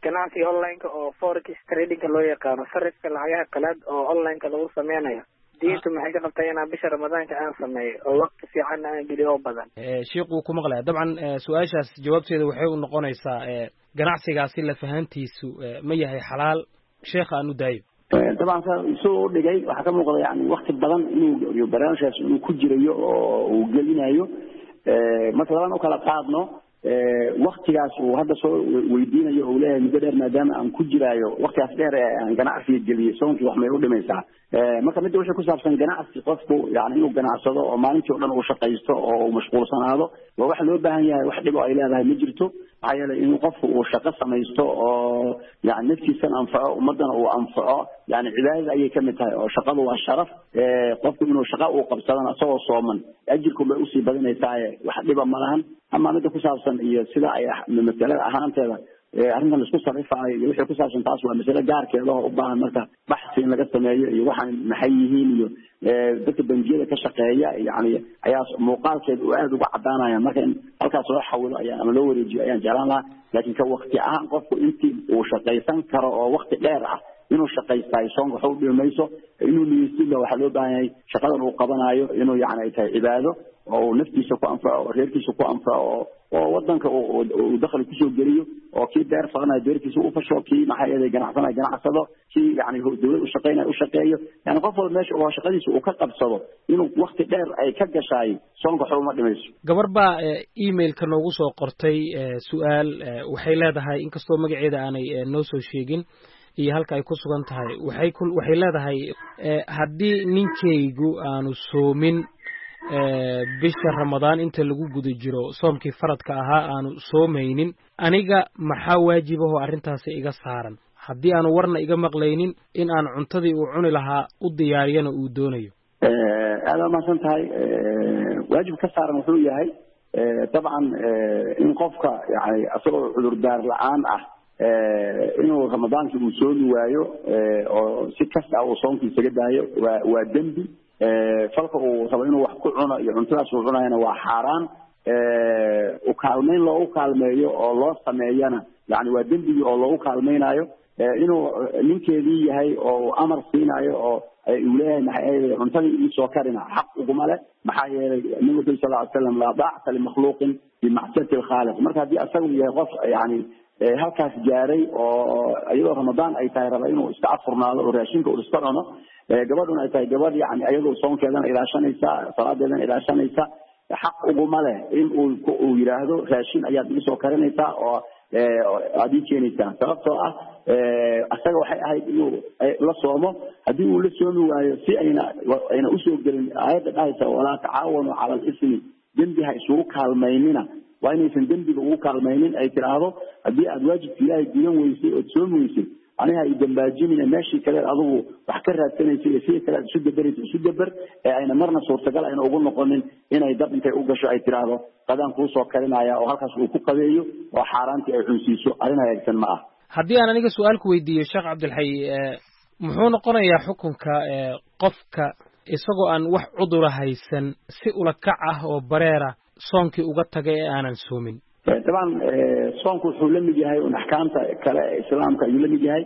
oo forex trading loo yaqaano sarifka lacagaha qalaad oo online-ka lagu sameeyo diintu maxay ka qabtaa inaan bisha Ramadaanka aan sameeyo oo waqti fiican aan geliyo oo badan sheekhu ku maqlaya dabcan su'aashaas jawaabteeda waxay u noqonaysaa ganacsigaasi la fahantiisu ma yahay xalaal sheekha aanu daayo طبعا soo dhigay waxa ka muuqda yani waqti badan inuu barnaamijkaas inuu ku jirayo oo uu gelinayo masalan oo kala qaadno waqtigaas uu hadda soo weydiinayo oo leeyahay muddo dheer maadaama aan ku jiraayo waqtigaas dheer aan ganacsiga geliyo soonkii wax may u dhimaysaa marka mid wixii ku saabsan ganacsi qofku yani inuu ganacsado oo maalintii oo dhan uu shaqaysto oo mashquulsanaado waa wax loo baahan yahay wax dhib oo ay leedahay ma jirto maxaa yeelay inuu qofku uu shaqo samaysto oo yani naftiisana anfaco ummadana uu anfaco yani cibaadada ayay ka mid tahay oo shaqadu waa sharaf qofku inuu shaqo uu qabsadana isagoo sooman ajirku bay usii badinaysaa wax dhiba ma lahan ama midda ku saabsan iyo sida ay masalada ahaanteeda arrintan isku sarifaayo iyo wixii ku saabsan taas waa mas'ala gaarkeeda oo u baahan marka baxsi in laga sameeyo iyo waxaan maxay yihiin iyo dadka bangiyada ka shaqeeya yani ayaa muuqaalkeeda uu aad uga cadaanaya marka in halkaas loo xawilo ayaa ama loo wareejiyo ayaan jeclaan lahaa laakiin ka waqti ahaan qofku intii uu shaqaysan karo oo waqti dheer ah inuu shaqaystaay soonka waxa u dhimayso inuu niyeysto waxa loo baahan yahay shaqadan uu qabanayo inuu yani ay tahay cibaado oo naftiisa ku anfaco oo reerkiisa ku anfaco oo wadanka uu dakhli ku soo geliyo oo kii beer faqnaa beerkiisa u fasho kii maxay yahay ganacsado kii yani dawlad u shaqeynaya u shaqeeyo yani qof walba meesha oo shaqadiisa uu ka qabsado inuu waqti dheer ay ka gashay soonka xuma dhimayso gabar baa emailka noogu soo qortay su'aal waxay leedahay inkastoo magaceeda aanay noo soo sheegin iyo halka ay ku sugan tahay waxay leedahay haddii ninkaygu aanu soomin bisha Ramadaan inta lagu guda jiro soomkii faradka ahaa aanu soomaynin aniga maxaa waajib ah oo arrintaasi iga saaran haddii aanu warna iga maqlaynin in aan cuntadii uu cuni lahaa u diyaariyana uu doonayo aad ma san tahay waajib ka saaran wuxuu yahay طبعا in qofka yani asagoo cudur daar la'aan ah inuu Ramadaankii uu soomi waayo oo si kasta uu soonkiisa ga daayo waa dambi falka uu rabo inuu wax ku cuno iyo cuntadaas uu cunayna waa xaraan u kaalmeyn loo kaalmeeyo oo loo sameeyana yani waa dambi oo loo kaalmeynayo inuu ninkeedii yahay oo amar siinayo oo uu leeyahay maxay cuntadii soo karina xaq ugu male maxaa yeelay nabiga sallallahu alayhi wasallam la ba'sa li makhluqin bi ma'siyati al-khaliq marka hadii asagu yahay qof yani halkaas gaaray oo ayadoo Ramadaan ay tahay raba inuu iska afurnaado oo raashinka uu iska cuno gabadhuna ay tahay gabadh yani ayadoo soonkeedana ilaashanaysa salaadeedana ilaashanaysa xaq ugu male in uu yiraahdo raashin ayaad igu soo karinaysaa oo adii keenaysaa sababtoo ah asaga waxay ahayd inuu la soomo haddii uu la soomi waayo si ayna usoo gelin aayadda dhahaysa walaa tacaawanu cala alismi dembi ha isugu kaalmaynina waa inaysan dembiga ugu kaalmaynin ay tiraahdo haddii aada waajibka ilaahay gudan weysay ood soomi weysay aniga ay dambaajinina meeshii kale adigu wax ka raadsanaysa iyo sidii kale isu dabaraysa isu dabar ee ayna marna suurtagal ayna ugu noqonin inay dab intay u gasho ay tiraahdo qadaan kuusoo karinaya oo halkaas uu ku qabeeyo oo xaaraantii ay cunsiiso arrin hagaagsan ma ah haddii aan aniga su-aal ku weydiiyo sheekh cabdilxay muxuu noqonayaa xukunka qofka isagoo aan wax cudura haysan si ula kac ah oo bareera soonkii uga tagay ee aanan soomin طبعا soonku wuxuu la mid yahay axkaamta kale ee islaamka ayuu la mid yahay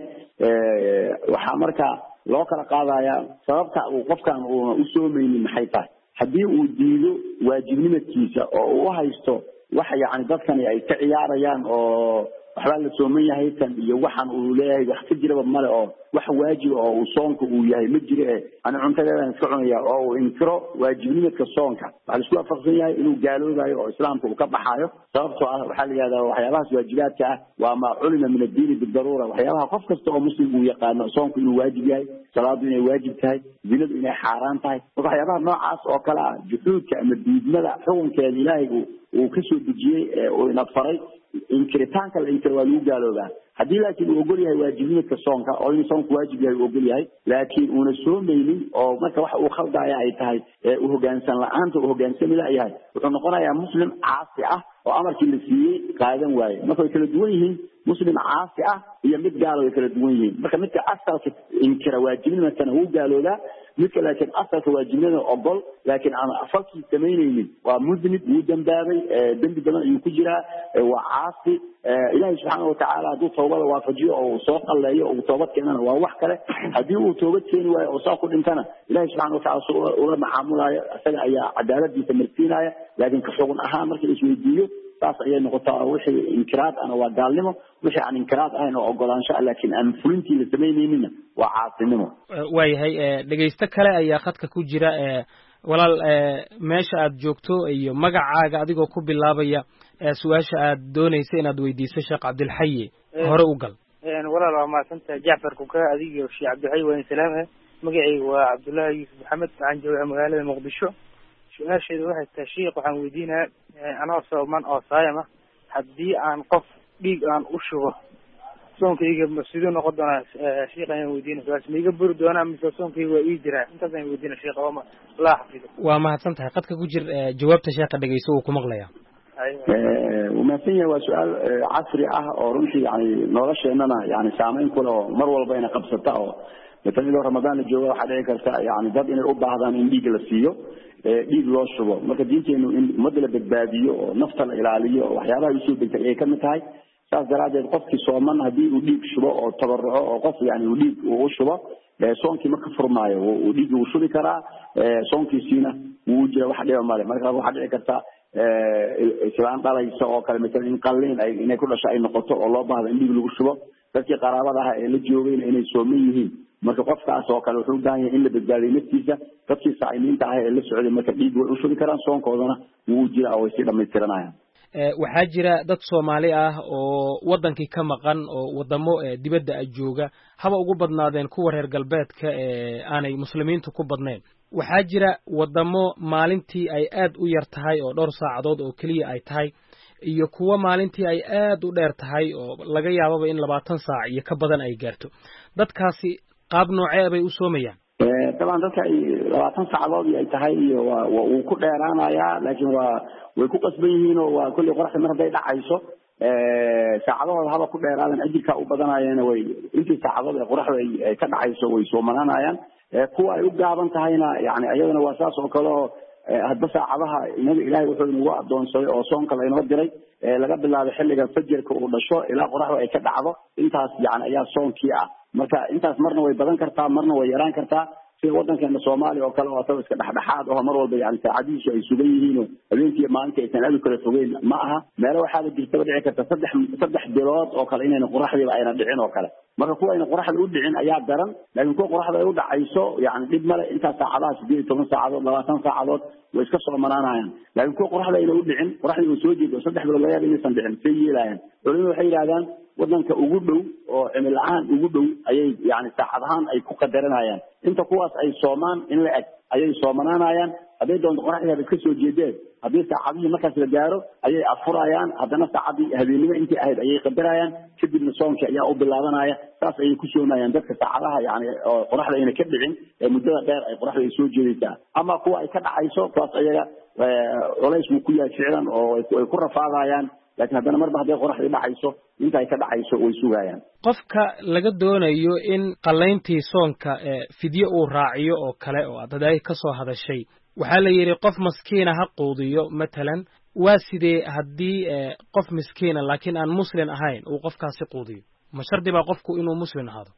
waxaa marka loo kala qaadayaa sababta uu qofkan uuna u soomaynin maxay tahay haddii uu diido waajibnimadkiisa oo uu haysto waxa yani dadkani ay ka ciyaarayaan oo waxbaa la sooman yahay tan iyo waxaan uu leeyahay wax ka jiraba male oo wax waajib oo uu soonka uu yahay ma jire ana cuntadeedan iska cunaya oo uu inkiro waajibnimadka soonka waxaa la isku waafaqsan yahay inuu gaaloobayo oo islaamka uu ka baxaayo sababtoo ah waxaa la yidhahdaa waxyaabahaas waajibaadka ah waa maa culima min addiini bidaruura waxyaabaha qof kasta oo muslim uu yaqaano soonku inuu waajib yahay salaadu inay waajib tahay zinadu inay xaaraan tahay marka waxyaabaha noocaas oo kale ah juxuudka ama diidmada xukunkeeda ilaahay uu kasoo dejiyey uu ina faray inkiritaanka la inkiro waa lagu gaaloobaa haddii laakiin uu ogol yahay waajibnimadka soonka oo inuu soonku waajib yahay uu ogol yahay laakiin uuna soomaynin oo marka waxa uu khaldaya ay tahay u hoggaansan la-aanta uu hoggaansami layahay wuxuu noqonayaa muslim caasi ah oo amarkii la siiyey qaadan waaye marka way kala duwan yihiin muslim caasi ah iyo mid gaalo way kala duwan yihiin marka midka asalka inkira waajibnimadkana wuu gaaloobaa midka laakiin asalka waajibnimada ogol laakiin aan afalkii samaynaynin waa mudnib wuu dambaabay dembi badan ayuu ku jiraa waa caasi ilaahay subxaana watacaala hadduu toobada waafajiyo oo uu soo qalleeyo oo uu toobad keenana waa wax kale haddii uu toobad keeni waayo oo saa ku dhintana ilahay subxana watacala si ula macaamulaayo isaga ayaa cadaaladiisa marsiinaya laakiin ka xugun ahaan marka la isweydiiyo saas ayay noqotaa wixii inkiraad ana waa gaalnimo wixii aan inkiraad ahayn oo ogolaansho ah laakiin aan fulintii la samaynayninna waa caasinimo waayahay dhegaysto kale ayaa khadka ku jira walaal meesha aad joogto iyo magacaaga adigoo ku bilaabaya su-aasha aad doonaysa inaad weydiiso sheekh cabdilxayi hore u gal walaal waa mahadsantahay jacfar kuka adigiyo sheekh cabdilxayi waa salaam magacayga waa cabdullaahi yuusuf maxamed waxaan joogaa magaalada muqdisho su-aasheedu waxay tahay sheekh waxaan weydiinayaa anoo sooman oo saayama haddii aan qof dhiig aan u shubo soonkayga siduu noqon doonaa sheekh ayaan weydiina su-aas ma iga buri doonaa mise soonkayga waa ii jiraa intaas ayaan weydiina sheekh oo laa xafido waa mahadsan tahay qadka ku jir jawaabta sheekha dhegeyso uu ku maqlaya wamaadsan yahay waa su-aal casri ah oo runtii yani nolosheenana yani saameyn ku leh oo mar walba ina qabsata oo matalidoo ramadaan la jooga waxaa dhici karta yani dad inay u baahdaan in dhiig la siiyo dhiig loo shubo marka diinteenu in ummadda la badbaadiyo oo nafta la ilaaliyo oo waxyaabaha usoo degtay ayay kamid tahay saas daraadeed qofkii sooman haddii uu dhiig shubo oo tabaruco oo qof yani uu dhiig uu shubo soonkii marka furmaayo uu dhiig uu shubi karaa soonkiisiina wuu jira wax dhiba male marka waxaa dhici karta islaan dhalaysa oo kale masalan in qalliin inay ku dhasho ay noqoto oo loo baahdo in dhiig lagu shubo dadkii qaraabada ah ee la joogayna inay sooman yihiin marka qofkaas oo kale wuxuu u baahan yahay in la badbaadiyo naftiisa dadkii saa'imiinta ah ee la socday marka dhiig way u shubi karaan soonkoodana wuu jira oo way sii dhamaystiranayaan waxaa jira dad Soomaali ah oo wadankii ka maqan oo wadamo dibadda jooga haba ugu badnaadeen kuwa reer galbeedka aanay muslimiintu ku badnayn waxaa jira wadamo maalintii ay aad u yar tahay oo dhowr saacadood oo kaliya ay tahay iyo kuwa maalintii ay aad u dheer tahay oo laga yaabo in 20 saac iyo ka badan ay gaarto dadkaasi qaab noocee bay u soomayaan طبعا dadka 20 saacadood ay tahay iyo waa uu ku dheeraanaya laakiin way ku qasban yihiin oo waa kulli qoraxda mar haday dhacayso saacadooda haba ku dheeraadan ajirka u badanayeen way intii saacadood ee qoraxda ay ka dhacayso way soomananayaan kuwa ay u gaaban tahayna yani ayadana waa saas oo kale hadba saacadaha inaga ilaahay wuxuu inagu adoonsaday oo soonka la inoo diray laga bilaabo xilliga fajirka uu dhasho ilaa qoraxda ay ka dhacdo intaas yani ayaa soonkii ah marka intaas marna way badan kartaa marna way yaraan kartaa sida wadankeena Soomaaliya oo kale oo asaga iska dhaxdhaxaad oo mar walba yani saacadiisu ay sugan yihiin habeenkii maalintii aysan aad u kala fogeyn ma aha meel waxaa la jirta dhici karta saddex bilood oo kale inayna qoraxdiiba ayna dhicin oo kale marka kuwa ayna qoraxda u dhicin ayaa daran laakiin kuwa qoraxda ay u dhacayso yani dhib male inta saacadaha 18 saacadood 20 saacadood way iska soo manaanayaan laakiin kuwa qoraxda ayna u dhicin qoraxda soo jeedo saddex bilood laga yaabo inaysan dhicin say yeelayaan culimadu waxay yiraahdaan wadanka ugu dhow oo cimil ahaan ugu dhow ayay yani saacadahan ay ku qadaranayaan inta kuwaas ay soomaan in la eg ayay soomanaanayaan haday doonto qoraxda iska soo jeedeen haddii saacadii markaas la gaaro ayay afurayaan haddana saacadii habeenimo intii ahayd ayay qadarayaan kadibna soonka ayaa u bilaabanaya taas ayay ku soomayaan dadka saacadaha yani qoraxda ayna ka dhicin ee muddada dheer ay qoraxda ay soo jeedaysaa ama kuwa ay ka dhacayso taas ayaga culays ku yahay ficlan oo ay ku rafaadayaan laakiin haddana marba hadday qoraxda dhacayso inta ay ka dhacayso way sugayaan qofka laga doonayo in qalayntii soonka fidyo uu raaciyo oo kale oo aday ka soo hadashay waxaa la yiri qof maskiina ha quudiyo matalan waa sidee haddii qof miskiina laakiin aan muslim ahayn uu qofkaasi quudiyo ma shardi baa qofku inuu muslim ahaado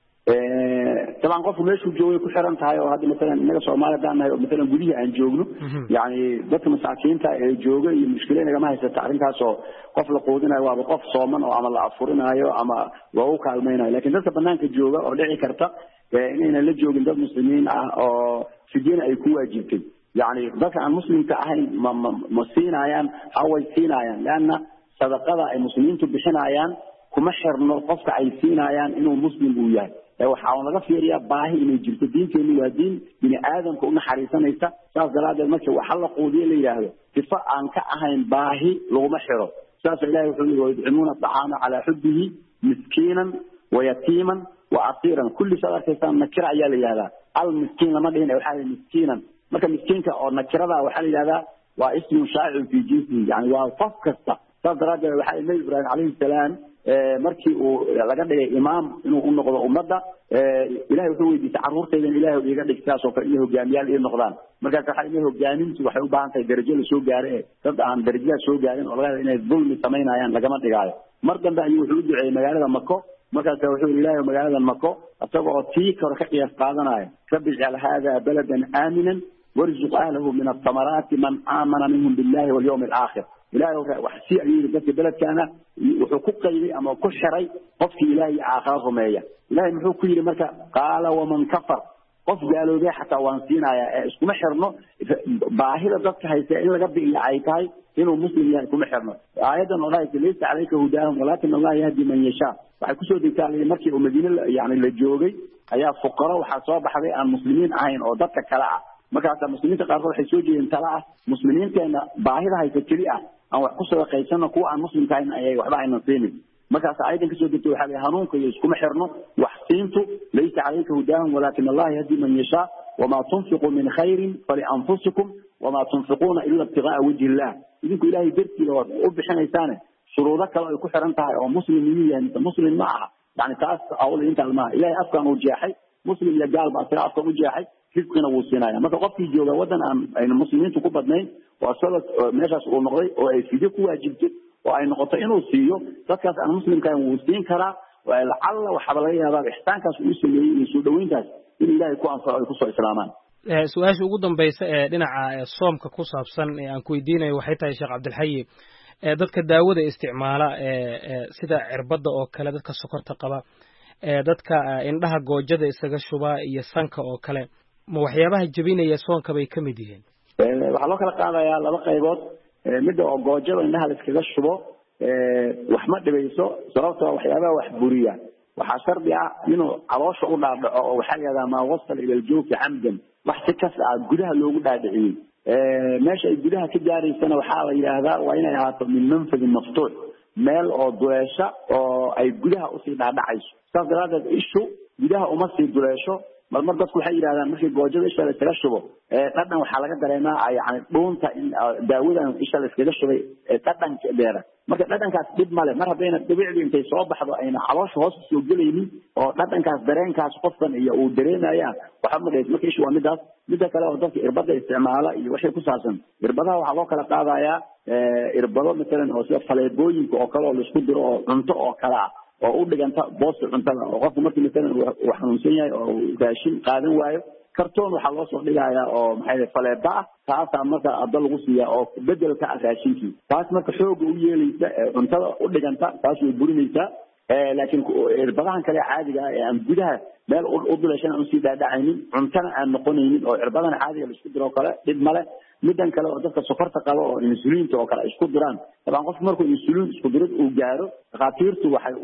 طبعا qofku meeshuu joogay ku xiran tahay oo hadda mesela inaga Soomaaliya daan nahay mesela gudihi aan joogno yani dadka masaakiinta ee jooga iyo mushkilada naga ma haysta arrintaas oo qof la qoodinayo waa qof sooman oo ama la afurinayo ama loo kaalmaynayo laakiin dadka banaanka jooga oo dhici karta inayna la joogin dad muslimiin ah oo fidyana ay ku waajibtay yani dadka aan muslimka ahayn ma siinayaan haway siinayaan laana sadaqada ay muslimiintu bixinayaan kuma xirno qofka ay siinayaan inuu muslim uu yahay waxaa laga fiiriyaa baahi inay jirto diinteenu waa diin bini aadamka u naxariisanaysa saas daraadeed marka waxa la quudiyo la yiraahdo sifa aan ka ahayn baahi laguma xiro saas ilaahay wuxuu yiri yudcimuna ta'ama ala hubbihi miskinan wa yatiman wa asiran kulli sadaqatan nakira ayaa la yiraahdaa al miskiin lama dhihin waxa la miskinan marka miskiinka oo nakirada waxa la yiraahdaa waa ismu shaa'ic fi jinsi yani waa qof kasta saas daraadeed waxa Nabi Ibrahim alayhi salaam markii uu laga dhigay imaam inuu u noqdo ummadda ilaahay wuxuu weydiistay carruurtaydan ilaahay iga dhigtaas oo kale inay hogaamiyaal ay noqdaan markaas waxa inay hogaamintu waxay u baahan tahay darajo la soo gaaray dad aan darajada soo gaarin oo laga inay dulmi sameynayaan lagama dhigaayo mar dambe ayuu wuxuu u duceeyay magaalada Makko markaas wuxuu ilaahay magaalada Makko asagoo tii kor ka qiyaas qaadanaya rabbi ja'al hada baladan aaminan warzuq ahlihi min ath-thamarati man aamana minhum billahi wal yawmil aakhir ilaahay waxsi ayuu dadka beledkana wuxuu ku qaybay ama ku xiray qofkii ilaahay aakhir rumeeya ilaahay muxuu ku yiri marka qaala wa man kafar qof gaalooday xataa waan siinaya iskuma xirno baahida dadka haysta in laga bixiyo ay tahay inuu muslim yahay kuma xirno aayadan oo ay laysa alayka hudaahum walakin allah yahdi man yasha waxay ku soo degtay markii Madiina yani la joogay ayaa fuqara waxa soo baxday aan muslimiin ahayn oo dadka kala ah markaas muslimiinta qaarkood waxay soo jeedeen tala ah muslimiinteena baahida haysta kali ah aan wax ku soo qaybsano kuwa aan muslimka ahayn ayay waxba ayna siinin markaas aydan ka soo degtay waxa ay hanuunka iyo isku xirno wax siintu laysa alayka hudaahum walakin allah yahdi man yasha wama tunfiqu min khairin fali anfusikum wama tunfiquna illa ibtigha'a wajhi allah idinku ilaahay dartiisa oo bixinaysaan shuruudo kale ay ku xiran tahay oo muslimiin yahay muslim ma aha yani taas awal inta alma ilaahay afkaan u jeexay muslim la gaal ba afka u jeexay rizqina wuu siinaya marka qofkii jooga wadan aan muslimiintu ku badnayn oo sabab meeshaas uu noqday oo ay fidiyo ku waajibtay oo ay noqoto inuu siiyo dadkaas aan muslimka wuu siin karaa waa lacalla waxa laga yaabaa ihsaankaas uu sameeyay iyo soo dhaweyntaas in ilaahay ku anfaco ay ku soo islaamaan su'aasha ugu dambaysa ee dhinaca soomka ku saabsan ee aan ku weydiinayo waxay tahay Sheekh Cabdilxayi dadka daawada isticmaala sida cirbada oo kale dadka sokorta qaba dadka indhaha goojada isaga shuba iyo sanka oo kale ma waxyaabaha jabinaya soonka bay kamid yihiin waxa loo kala qaadayaa laba qaybood midda oo goojada indhaha la iskaga shubo wax ma dhibayso sababtoo waxyaabaha wax buriya waxa shardi ah inuu caloosha u dhaadhaco oo waxa yiraahdaa ma wasal ila al-jawfi hamdan wax si kas ah gudaha loogu dhaadhiciyay meesha ay gudaha ka gaaraysana waxa la yiraahdaa waa inay ahaato min manfad maftuux meel oo duleesha oo ay gudaha u sii dhaadhacayso saas daraadeed ishu gudaha uma sii duleesho mar dadku waxay yiraahdaan markii goojada isha la iskaga shubo dhadhan waxa laga dareemaa yani dhuunta in daawadan isha la iskaga shubay dhadhanka dheera marka dhadhankaas dib male mar haddayna dabiicdi intay soo baxdo ayna caloosha hoos soo gelaynin oo dhadhankaas dareenkaas qofkan iyo uu dareemayaan waxa ma dhees markii ishu waa midaas midda kale oo dadka irbada isticmaala iyo wixii ku saabsan irbadaha waxa loo kala qaadayaa irbado midalan oo sida faleebooyinka oo kale oo la isku diro oo cunto oo kale ah oo u dhiganta booska cuntada oo qofku markii midalan uu xanuunsan yahay oo raashin qaadan waayo kartoon waxaa loo soo dhigayaa oo maxay faleeba ah taasaa marka adda lagu siiyaa oo bedelka ah raashinkii taas marka xooga u yeelaysa cuntada u dhiganta taas way burinaysaa laakiin irbadahan kale caadiga ah ee aan gudaha meel u dulashan aan usii dhaadhacaynin cuntana aan noqonaynin oo irbadahan caadiga la isku diro kale dhib male midan kale oo dadka sokorta qaba oo insuliinta oo kale isku diraan dabcan qofku markuu insuliin isku dirid uu gaaro dhakhaatiirtu waxay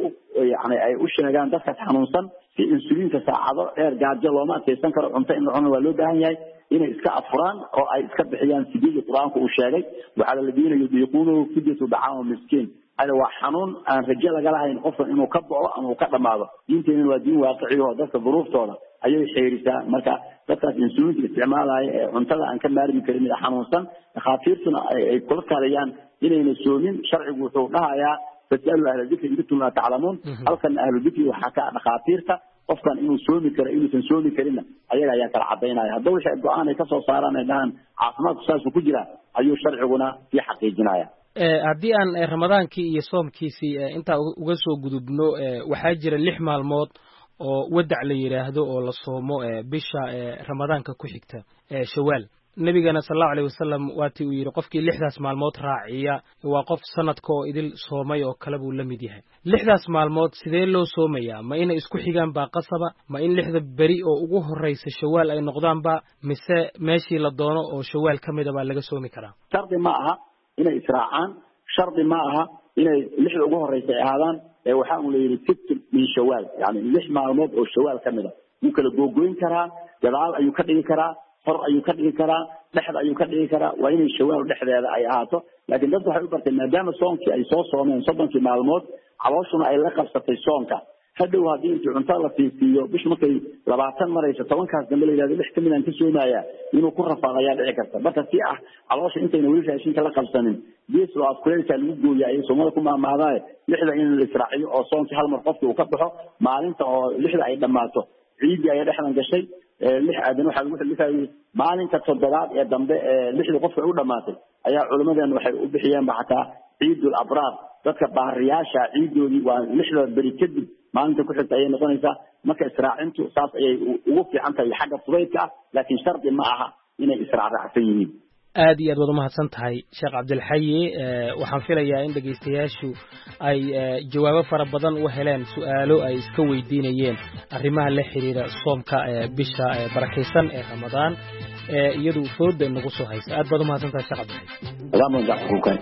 ay u sheegaan dadkaas xanuunsan si insuliinka saacado dheer gaajo looma adkaysan karo cunto in la cuno waa loo baahan yahay inay iska afuraan oo ay iska bixiyaan sidii qur-aanku uu sheegay waxaa la diinayo diiquunuhu fidyatu dacaamo miskiin hada waa xanuun aan rajo laga lahayn qofkan inuu ka baxo ama uu ka dhamaado diinteena waa diin waaqici oo dadka duruuftooda ayay xeerisaa marka dadkaas insuliinta isticmaalaya ee cuntada aan ka maarmi karin ee xanuunsan dhakhaatiirtuna ay kula taliyaan inayna soomin sharcigu wuxuu dhahayaa fasalu ahla dikri in kuntum laa taclamuun halkan ahlu dikri waxaa ka dhakhaatiirta qofkan inuu soomi karo inuusan soomi karinna ayaga ayaa kala cadaynaya haddaba wixii go-aan ay kasoo saaraan ay dhahaan caafimaadku saasuu ku jira ayuu sharciguna sii xaqiijinaya haddii aan ramadaankii iyo soomkiisii intaa uga soo gudubno waxaa jira 6 maalmood oo wadac la yiraahdo oo la soomo bisha ramadaanka ku xigta shawaal nabigana sallallahu alayhi wasallam waati uu yiri qofkii 6daas maalmood raaciya waa qof sanadka oo idil soomay oo kala buu la mid yahay 6daas maalmood sidee loo soomayaa ma inay isku xigaan baa qasaba ma in 6da bari oo ugu horeysa shawaal ay noqdaan ba mise meeshii la doono oo shawaal kamida baa laga soomi karaa shardi ma aha inay israacaan shardi ma aha inay 6da ugu horeysa ay ahaadaan waxa uu leeyahay 6 min shawaal yani 6 maalmood oo shawaal kamida uu kala googooyn karaa gadaal ayuu ka dhigi karaa hor ayuu ka dhigi karaa dhexda ayuu ka dhigi karaa waa inay shawaal dhexdeeda ay ahaato laakiin dadku waxay u bartay maadaama soonkii ay soo soomeen 30 maalmood calooshuna ay la qabsatay soonka hadhow haddii intii cuntada la fiifiyo bishu markay 20 marayso 10kaas dambe la yidhahdo 6 kamid aan ka soomaya inuu ku rafaaqayaa dhici karta marka si ah caloosha intayna weli raashinka la qabsanin gees oo afkuleelka lagu gooya ay soomada ku maamaadaaye 6da in la israaciyo oo soonkii hal mar qofkii uu ka baxo maalinta oo 6da ay dhammaato ciidii ayaa dhexdan gashay 6 aadan waxaa lagu xilifayay maalinta 7aad ee dambe 6da qofka u dhamaatay ayaa culimadeena waxay u bixiyeen xataa ciidul abraar dadka baariyaasha ciidoodii waa 6da bari kadib maalinta ku xigta ayay noqonaysaa marka israacintu saas ayay ugu fiican tahay xagga fudaydka laakiin shardi ma aha inay israacsan yihiin aad iyo aad wada mahadsan tahay Sheekh Cabdilxayi waxaan filayaa in dhageystayaashu ay jawaabo fara badan u heleen su'aalo ay iska weydiinayeen arrimaha la xiriira soomka bisha barakeysan ee Ramadaan iyadu fooda nagu soo haysa aad wada mahadsan tahay Sheekh Cabdilxayi salaam alaykum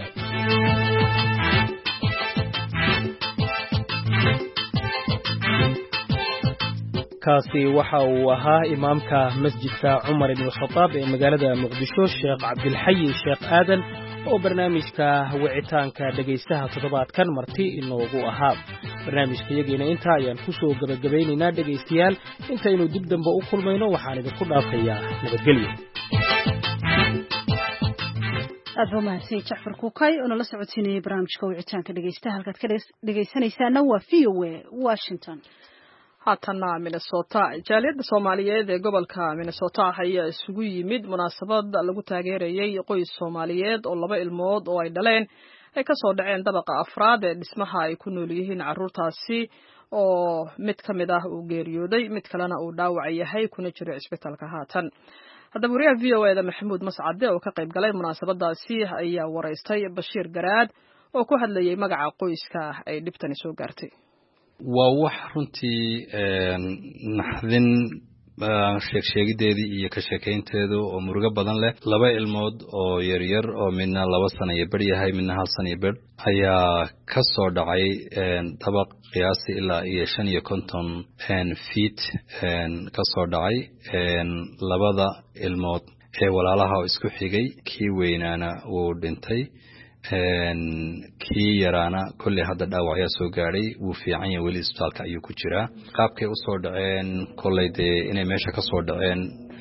kaasi waxa uu ahaa imaamka masjidka Umar ibn Khattab ee magaalada Muqdisho Sheekh Cabdilxayi Sheekh Aadan oo barnaamijka wicitaanka dhageystaha toddobaadkan marti inoogu ahaa barnaamijkayageena inta ayaan ku soo gabagabaynaynaa dhageystayaal intaynu dib dambe u kulmayno waxaan idinku dhaafayaa nabadgelyo aadba mahadsan Jacfar Kukay oo nala socodsiinayay barnaamijka wicitaanka dhageystaha halkaad ka dhageysanaysaana waa VOA Washington haatana Minnesota jaaliyadda Soomaaliyeed ee gobolka Minnesota ayaa isugu yimid munaasabad lagu taageerayay qoys Soomaaliyeed oo 2 ilmood oo ay dhaleen ay ka soo dhaceen dabaqa afraad ee dhismaha ay ku nool yihiin carruurtaasi oo mid kamid ah uu geeriyooday mid kalena uu dhaawac yahay kuna jiro isbitaalka haatan haddaba wariyaha VOA-da Maxamuud Mascade oo ka qayb galay munaasabadaasi ayaa wareystay Bashiir Garaad oo ku hadlayay magaca qoyska ay dhibtani soo gaartay waa wax runtii naxdin sheegideedii iyo ka sheekaynteedu oo murugo badan leh 2 ilmood oo yaryar oo midna 2 sano iyo bar yahay midna 1 sano iyo bar ayaa ka soo dhacay dabaq qiyaasi ilaa iyo 55 feet ka soo dhacay 2 ilmood ee walaalaha oo isku xigay kii weynaana uu dhintay kii yaraana kulli hadda dhaawacyaa soo gaadhay wuu fiican yahay weli isbitaalka ayuu ku jiraa qaabkay u soo dhaceen kolley dee inay meesha ka soo dhaceen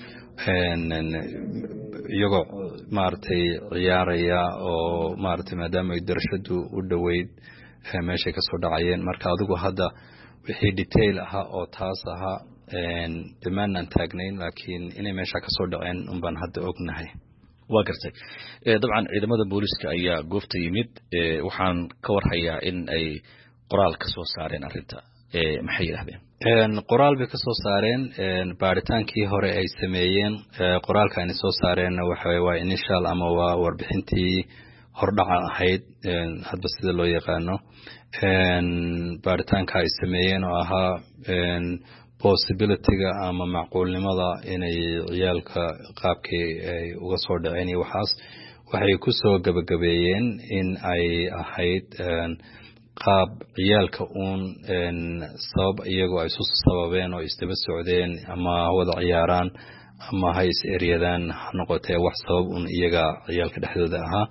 iyagoo maaragtay ciyaaraya oo maaragtay maadaama ay darashadu u dhoweyd meeshay ka soo dhacayeen marka adigu hadda wixii detail ahaa oo taas ahaa damaanaan taagnayn laakiin inay meesha ka soo dhaceen unbaan hadda ognahay waa gartay dabcan ciidamada booliska ayaa goobta yimid waxaan ka warhayaa in ay qoraal ka soo saareen arrinta maxay yiraahdeen qoraal bay ka soo saareen baaritaankii hore ay sameeyeen qoraalka ay soo saareen waa initial ama waa warbixintii hordhaca ahayd hadba sida loo yaqaano baaritaanka ay sameeyeen oo ahaa possibilityga ama macquulnimada inay ciyaalka qaabkii ay uga soo dhaceen iyo waxaas waxay ku soo gabagabeeyeen in ay ahayd qaab ciyaalka sabab iyagoo ay isu sababeen oo isdaba socdeen ama wada ciyaaraan ama ha is eryadaan ha noqotee wax sabab iyaga ciyaalka dhexdooda ahaa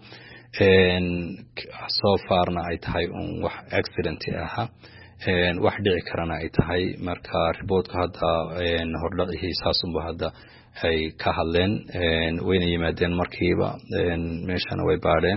so farna ay tahay wax accident ahaa wax dhici karana ay tahay marka reportka hadda hordhacii saasunba hadda ay ka hadleen wayna yimaadeen markiiba meeshana way baadheen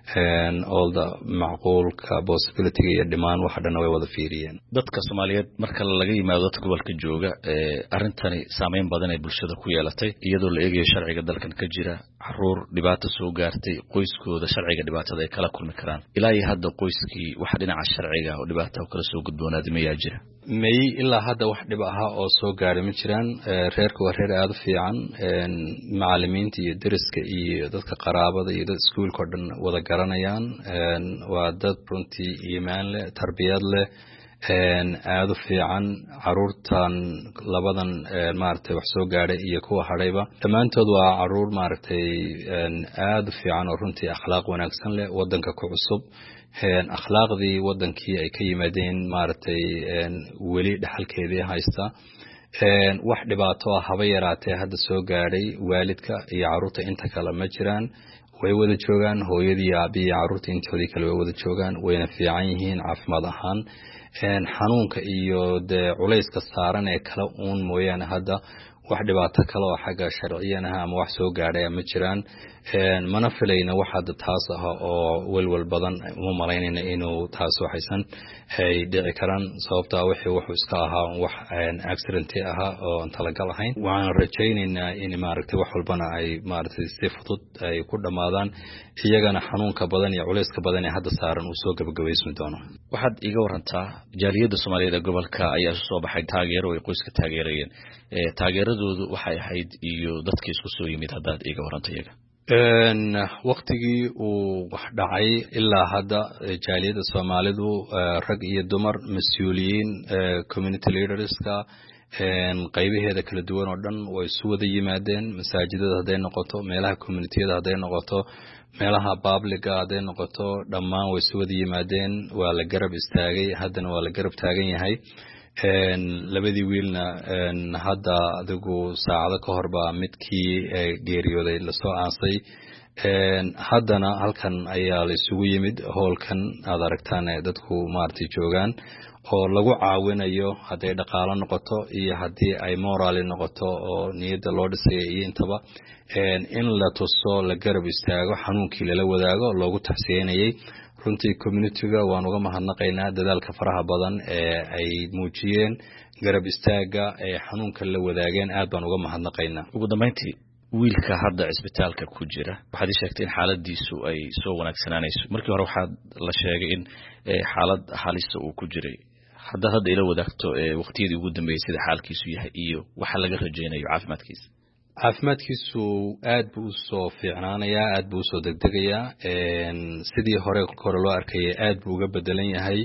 all the macquulka possibility iyo dhimaan waxa dhan way wada fiiriyeen dadka Soomaaliyeed marka laga yimaado dadka gobolka jooga arintani saameyn badan ay bulshada ku yeelatay iyadoo la eegayo sharciga dalkan ka jira caruur dhibaato soo gaartay qoyskooda sharciga dhibaatada ay kala kulmi karaan ilaa iyo hadda qoyskii waxa dhinaca sharciga oo dhibaato kala soo gudboonaaday ma jira may ilaa hadda wax dhib ah oo soo gaaray ma jiraan reerku waa reer aad u fiican macallimiinta iyo deriska iyo dadka qaraabada iyo dad iskuulka dhan wada garanayaan waa dad runtii iimaan leh tarbiyad leh aad u fiican caruurtan labadan maartay wax soo gaaray iyo kuwa hadhayba dhammaantood waa caruur maartay aad u fiican oo runtii akhlaaq wanaagsan leh wadanka ku cusub akhlaaqdii wadankii ay ka yimaadeen maartay weli dhaxalkeedii haysta wax dhibaato ah haba yaraatee hadda soo gaaray waalidka iyo caruurta inta kale ma jiraan way wada joogaan hooyadii aabihii caruurta intoodii kale way wada joogaan wayna fiican yihiin caafimaad ahaan xanuunka iyo culayska saaran ee kala mooyaane hadda wax dhibaato kale oo xagga sharciyanaha ama wax soo gaaray ma jiraan mana filayna wax hadda taas ah oo walwal badan uma malaynayna inuu taas waxaysan ay dhici karaan sababta wuxuu iska ahaa wax accident ah oo talagal ahayn waxaan rajaynaynaa in maaragtay wax walbana ay maaragtay si fudud ay ku dhamaadaan iyagana xanuunka badan iyo culayska badan ee hadda saaran uu soo gabagabaysan doono waxaad iga warantaa jaaliyada Soomaaliyeed ee gobolka ayaa soo baxay taageero ay qoyska taageerayeen taageeradoodu waxay ahayd iyo dadkii isku soo yimid haddaad iga warantay iyaga waqtigii uu wax dhacay ilaa hadda jaaliyada Soomaalidu rag iyo dumar mas'uuliyiin community leaderska qaybaheeda kala duwan oo dhan way isu wada yimaadeen masaajidada haday noqoto meelaha communitiyada haday noqoto meelaha publica haday noqoto dhammaan way isu wada yimaadeen waa la garab istaagay haddana waa la garab taagan yahay labadii wiilna hadda adigu saacado ka horba midkii geeriyooday la soo aansay haddana halkan ayaa la isugu yimid hoolkan aad aragtaan dadku maartay joogaan oo lagu caawinayo haday dhaqaale noqoto iyo hadii ay moral noqoto oo niyada loo dhisay iyo intaba in la tuso la garab istaago xanuunkii la wadaago loogu taxsiinayay runtii community-ga waan uga mahadnaqaynaa dadaalka faraha badan ee ay muujiyeen garab istaaga ee xanuunka la wadaageen aad baan uga mahadnaqaynaa ugu dambeyntii wiilka hadda isbitaalka ku jira waxaad sheegtay in xaaladiisu ay soo wanaagsanaanayso markii hore waxaad la sheegay in xaalad halis uu ku jiray hadda ila wadaagto waqtiyadii ugu dambeeyay sida xaalkiisu yahay iyo waxa laga rajaynayo caafimaadkiisu aad buu soo fiicnaanayaa aad buu soo degdegayaa sidii hore loo arkayay aad buu uga bedelan yahay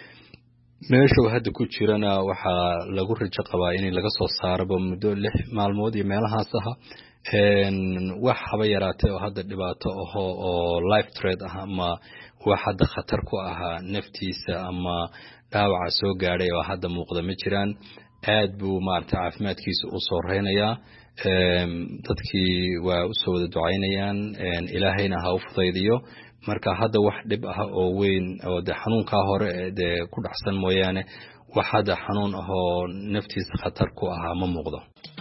meesha hadda ku jirana waxaa lagu rajo qabaa in laga soo saaro muddo 6 maalmood iyo meelahaas ah wax haba yaraatee oo hadda dhibaato oo life threat ah ama wax hadda khatar ku ah naftiisa ama dhaawac soo gaaray oo hadda muuqda ma jiraan aad buu maartay caafimaadkiisa u soo reynayaa dadkii waa u soo wada ducaynayaan ilaahayna ha u fudaydiyo marka hadda wax dhib ah oo weyn oo xanuunka hore ku dhaxsan mooyaane wax hadda xanuun ah oo naftiisa khatar ku ah ma muuqdo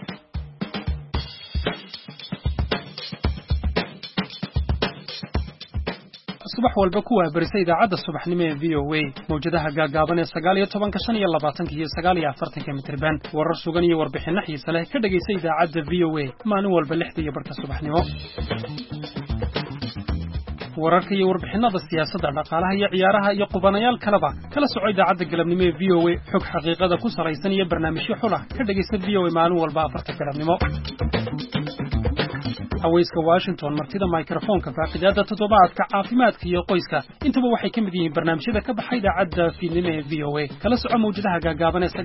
subax walba ku waabarisa idaacadda subaxnimo ee VOA mawjadaha gaagaaban ee 19 iyo 20 iyo 49 mitirban warar sugan iyo warbixino xiiso leh ka dhageysa idaacadda VOA maalin walba 6 iyo barka subaxnimo wararka iyo warbixinada siyaasadda dhaqaalaha iyo ciyaaraha iyo qubanayaal kaleba kala soco idaacadda galabnimo ee VOA xog xaqiiqada ku salaysan iyo barnaamijyo xul ah ka dhagaysta VOA maalin walba 4 galabnimo hawayska Washington martida microphone-ka faaqidaada toddobaadka caafimaadka iyo qoyska intaba waxay ka mid yihiin barnaamijyada ka baxay idaacadda fiidnimo ee VOA kala soco mawjadaha gaagaaban ee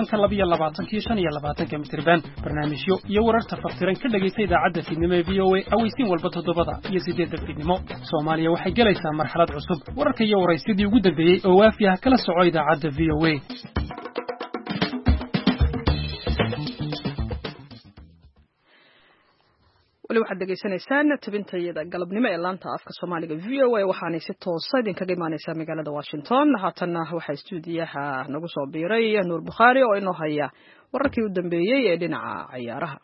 19-22 mitirban barnaamijyo iyo wararka faftiran ka dhagaysta idaacadda fiidnimo ee VOA hawaysiin walba 7 iyo 8 fiidnimo Soomaaliya waxay galaysaa marxalad cusub wararka iyo waraysidii ugu dambeeyay oo waafi ah kala soco idaacadda VOA wali waxaad degeysanaysaan tabintayada galabnimo ee laanta afka Soomaaliga VOA waxaanay si toos ah idinkaga imaanaysaa magaalada Washington haatana waxaa stuudiyaha nagu soo biiray Nuur Bukhari oo inoo haya wararkii u dambeeyay ee dhinaca ciyaaraha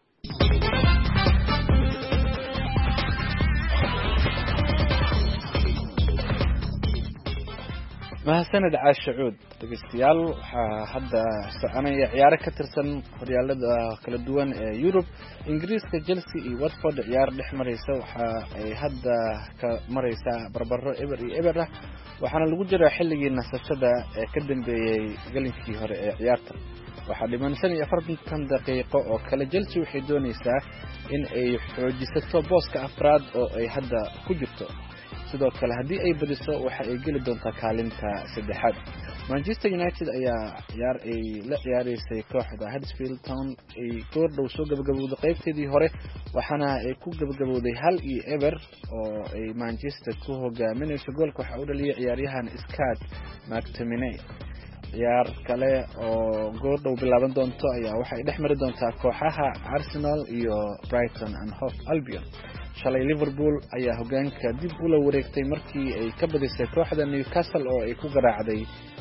mahadsanid caashacuud dhegeystayaal waxaa hadda soconaya ciyaaro ka tirsan horyaalada kala duwan ee Yurub Ingiriiska Chelsea iyo Watford ciyaar dhex maraysa waxa ay hadda ka maraysaa barbaro eber iyo eber ah waxaana lagu jiraa xilligii nasashada ee ka dambeeyay galinkii hore ee ciyaarta waxaa dhiman 45 daqiiqo oo kale Chelsea waxay doonaysaa in ay xoojisato booska afraad oo ay hadda ku jirto sidoo kale hadii ay badiso waxa ay gali doontaa kaalinta saddexaad Manchester United ayaa ciyaar ay la ciyaareysay kooxda Huddersfield Town ay goor dhow soo gabagabowday qaybteedii hore waxaana ay ku gabagabowday 1-eber oo ay Manchester ku hogaaminayso goolka waxa uu dhaliyay ciyaaryahan Scott McTominay ciyaar kale oo goor dhow bilaaban doonto ayaa waxay dhex mari doontaa kooxaha Arsenal iyo Brighton and Hove Albion shalay Liverpool ayaa hogaanka dib ula wareegtay markii ay ka badisay kooxda Newcastle oo ay ku garaacday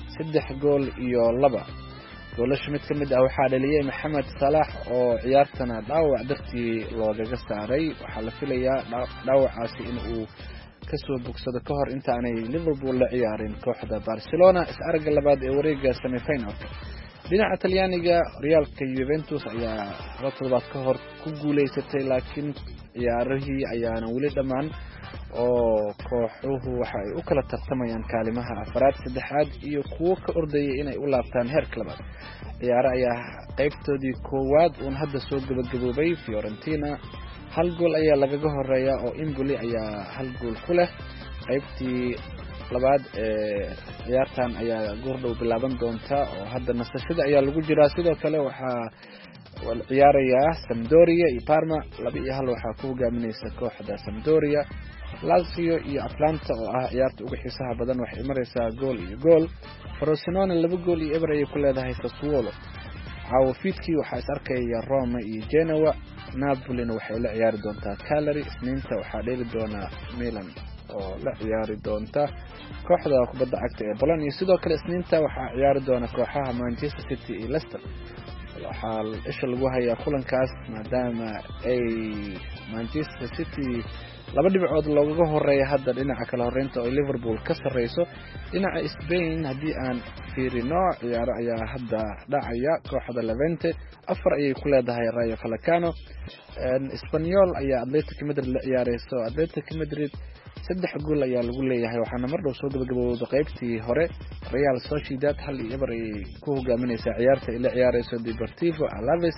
3-2 goolasha mid kamid ah waxaa dhaliyay Mohamed Salah oo ciyaartana dhaawac dartii loogaga saaray waxaa la filayaa dhaawacaasi in uu ka soo bogsado ka hor inta aanay Liverpool la ciyaarin kooxda Barcelona is-aragga labaad ee wareegga semi-finalka dhinaca Talyaaniga Realka Juventus ayaa toddobaad ka hor ku guuleysatay laakiin ciyaarihii ayaana weli dhamaan oo kooxuhu waxa ay u kala tartamayaan kaalimaha afraad saddexaad iyo kuwo ka ordayay inay u laabtaan heerka labaad ciyaaro ayaa qaybtoodii koowaad uun hadda soo gabagaboobay Fiorentina 1 gool ayaa lagaga horeeyaa oo Empoli ayaa 1 gool ku leh qaybtii labaad ee ciyaartan ayaa goor dhow bilaaban doonta oo hadda nasashada ayaa lagu jiraa sidoo kale waxaa ciyaaraya Sampdoria iyo Parma 2-1 waxaa ku hogaaminaysa kooxda Sampdoria Lazio iyo Atlanta oo ah ciyaarta ugu xiisaha badan waxay maraysaa gool iyo gool Frosinone 2 gool iyo eber ay ku leedahay Sassuolo Fiidkii waxaa is arkaya Roma iyo Genoa Napoli waxay la ciyaari doontaa Cagliari Isniinta waxaa dheeli doona Milan oo la ciyaari doonta kooxda kubadda cagta ee Bologna sidoo kale Isniinta waxaa ciyaari doona kooxaha Manchester City iyo Leicester waxaa isha lagu hayaa kulankaas maadaama ay Manchester City 2 dhibcood looga horeeyo hadda dhinaca kala horeynta oo Liverpool ka sareyso dhinaca Spain hadii aan fiirino ciyaaro ayaa hadda dhacaya kooxda Levante 4 ayay ku leedahay Rayo Vallecano Espanyol ayaa Atletico Madrid la ciyaareyso Atletico Madrid 3 gool ayaa lagu leeyahay waxaana mar dhow soo gabagabowday qaybtii hore Real Sociedad 1-eber ay ku hogaaminaysaa ciyaarta ay la ciyaareyso Deportivo Alaves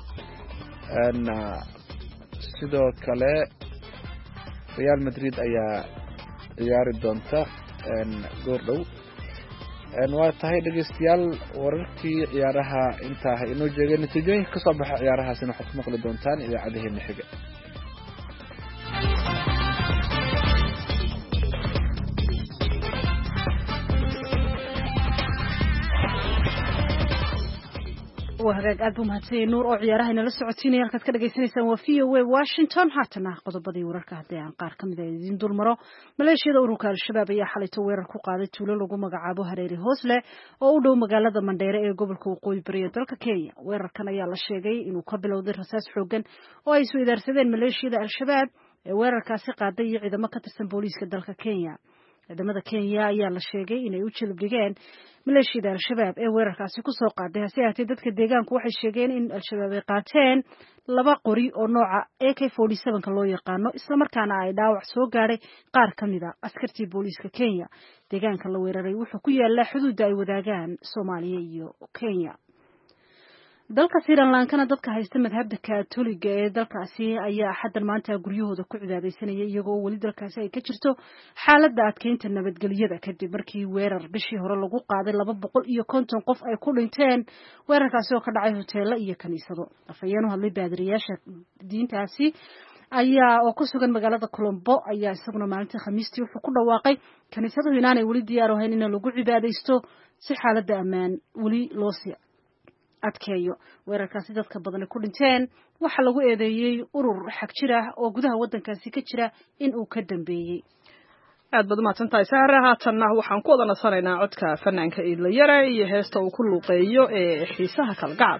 sidoo kale Real Madrid ayaa ciyaari doonta goor dhow waa tahay dhageystayaal wararkii ciyaaraha intaa inoo jeegay natiijooyinka ka soo baxa ciyaarahaasina waxaad ku maqli doontaan idaacadaheena xiga وهاجاج ألبوم هاتي نور أو عيارها إن لسه عتيني يركض كده جيسين سوا فيه واشنطن حتى قضب بدي ورك هدي عن قار كم ذا يزين دول مرة ملاشيا دورك الشباب يا حالة توير كقاعدة تولو لجو مجعبه هريري هوسلة أو دو مجلة من دايرة قبل كوقوي بريد دلك كينيا ويركنا يلا شيء جاي إنه قبل ودر رساس حوجن أو يسوي درسين ملاشيا الشباب ويركاسي قاعدة إذا ما كترسن بوليس كدلك كينيا ciidamada Kenya ayaa la sheegay inay u jilib dhigeen maleeshiyada al-shabaab ee weerarkaasi ku soo qaaday hase ahaatee dadka deegaanku waxay sheegeen in al-shabaab ay qaateen 2 qori oo nooca AK-47 loo yaqaano isla markaana ay dhaawac soo gaaray qaar ka mid ah askartii booliiska Kenya deegaanka la weeraray wuxuu ku yaalaa xuduudda ay wadaagaan Soomaaliya iyo Kenya dalka Sri Lanka dadka haysta madhabda Kaatooliga ee dalkaasi ayaa xadan maanta guryahooda ku cibaadeysanaya iyagoo wali dalkaasi ay ka jirto xaaladda adkeynta nabadgelyada kadib markii weerar bishii hore lagu qaaday 250 qof ay ku dhinteen weerarkaasi oo ka dhacay hoteelo iyo kaniisado afayeen u hadlay baadiriyaasha diintaasi ayaa oo ku sugan magaalada Colombo ayaa isaguna maalintii Khamiistii wuxuu ku dhawaaqay kaniisadu inaanay wali diyaar u ahayn in lagu cibaadeysto si xaaladda ammaan wali loo sii adkeeyo weerarkaasi dadka badan ku dhinteen waxa lagu eedeeyay urur xaq jira oo gudaha wadankaasi ka jira in uu ka dambeeyay aad baad mahadsantahay Sahra haatanna waxaan ku wada nasanaynaa codka fanaanka Iidla Yare iyo heesta uu ku luuqeeyo ee xiisaha kalgacab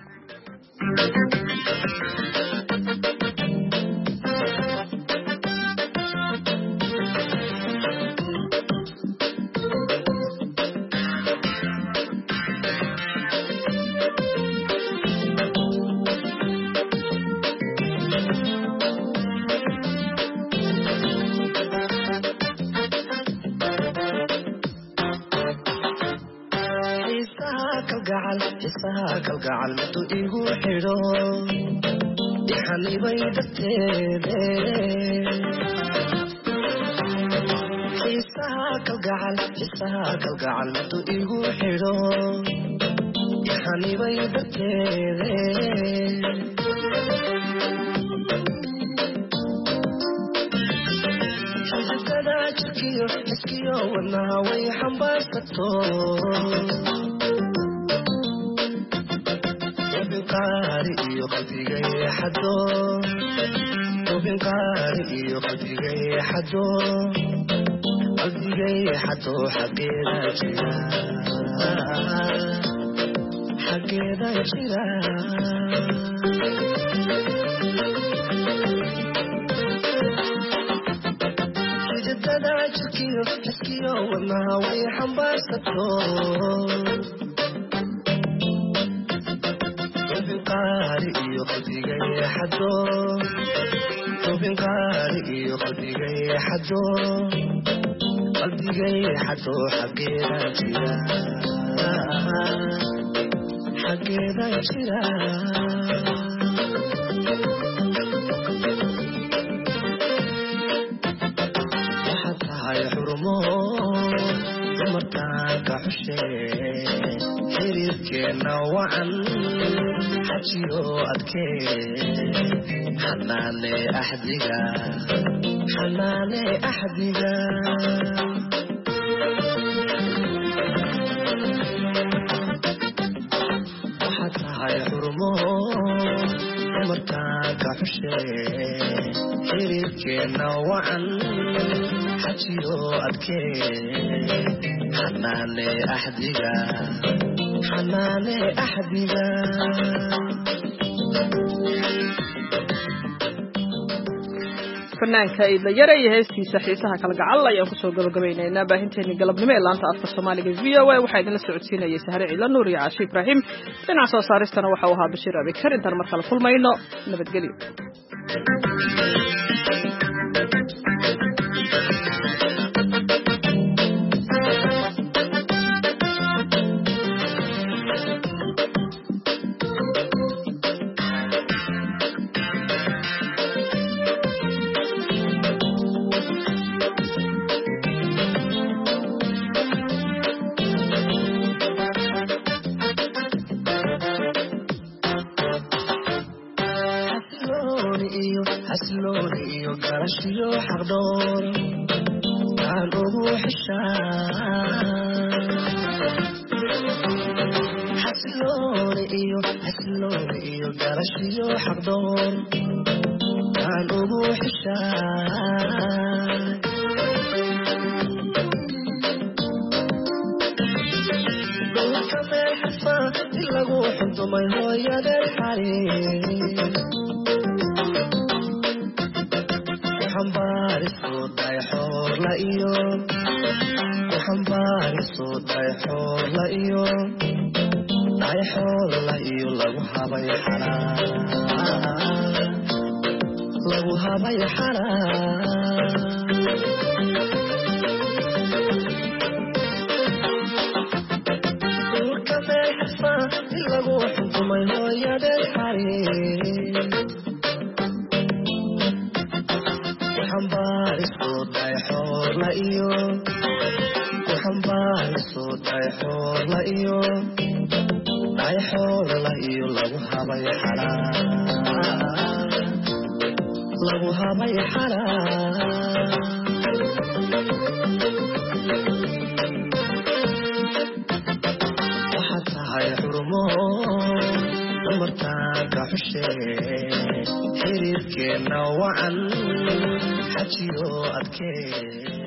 kalgacal madu igu xidho ixanibay darteede xiisaha kalgacal madu igu xidho ixanibay darteede xisibkada jirkiyo xiskiyo wadnaha way xambaarsato قارئ قلبي حدو وبين قارئ قلبي حدو قلبي حدو حقيقة جرا حقيقة جرا جددا جركيو حسكيو وما ويحن بارستو قارئ قلبي حدو وبين قارئ قلبي حدو قلبي حدو حقيقة جرا حقيقة جرا وحتى يحرمو مرتان كحشين حريركينا وعن حجيو أدكي حناني أحدقا حناني أحدقا وحتى يحرمو مرتان كحشين حريركينا وعن حجيو أدكي حناني أحدقا حناني أحدقا fanaanka Iidla Yare iyo heestiisa xiisaha kalgacal ayaan ku soo gabagabaynaynaa baahinteena galabnimo ee laanta afka Soomaaliga VOA waxa idin la socodsiinayay Sahre Ciidla Nuur iyo Caashi Ibraahim dhinaca soo saaristana waxa uu ahaa Bashiir Abi Kar intaan markale kulmayno nabadgelyo حقدور عن روح الشام حسلوني قرشيو حقدور عن روح الشام قول كما حفا إلا روح انتم هو يد الحريم وحنبارسو داي حور لا إيو وحنبارسو داي حور لا إيو داي حور لا إيو لغو هابي حرام لغو هابي حرام lagu xuntumay hooyadeen xariir waxaan baarisoo dhahay xoorla iyo waxaan baarisoo dhahay xoorla iyo dhahay xoorla iyo lagu habay xaraan lagu habay xaraan هاي حرمو مرتاك حشي حريرك نوعا حجيو أدكي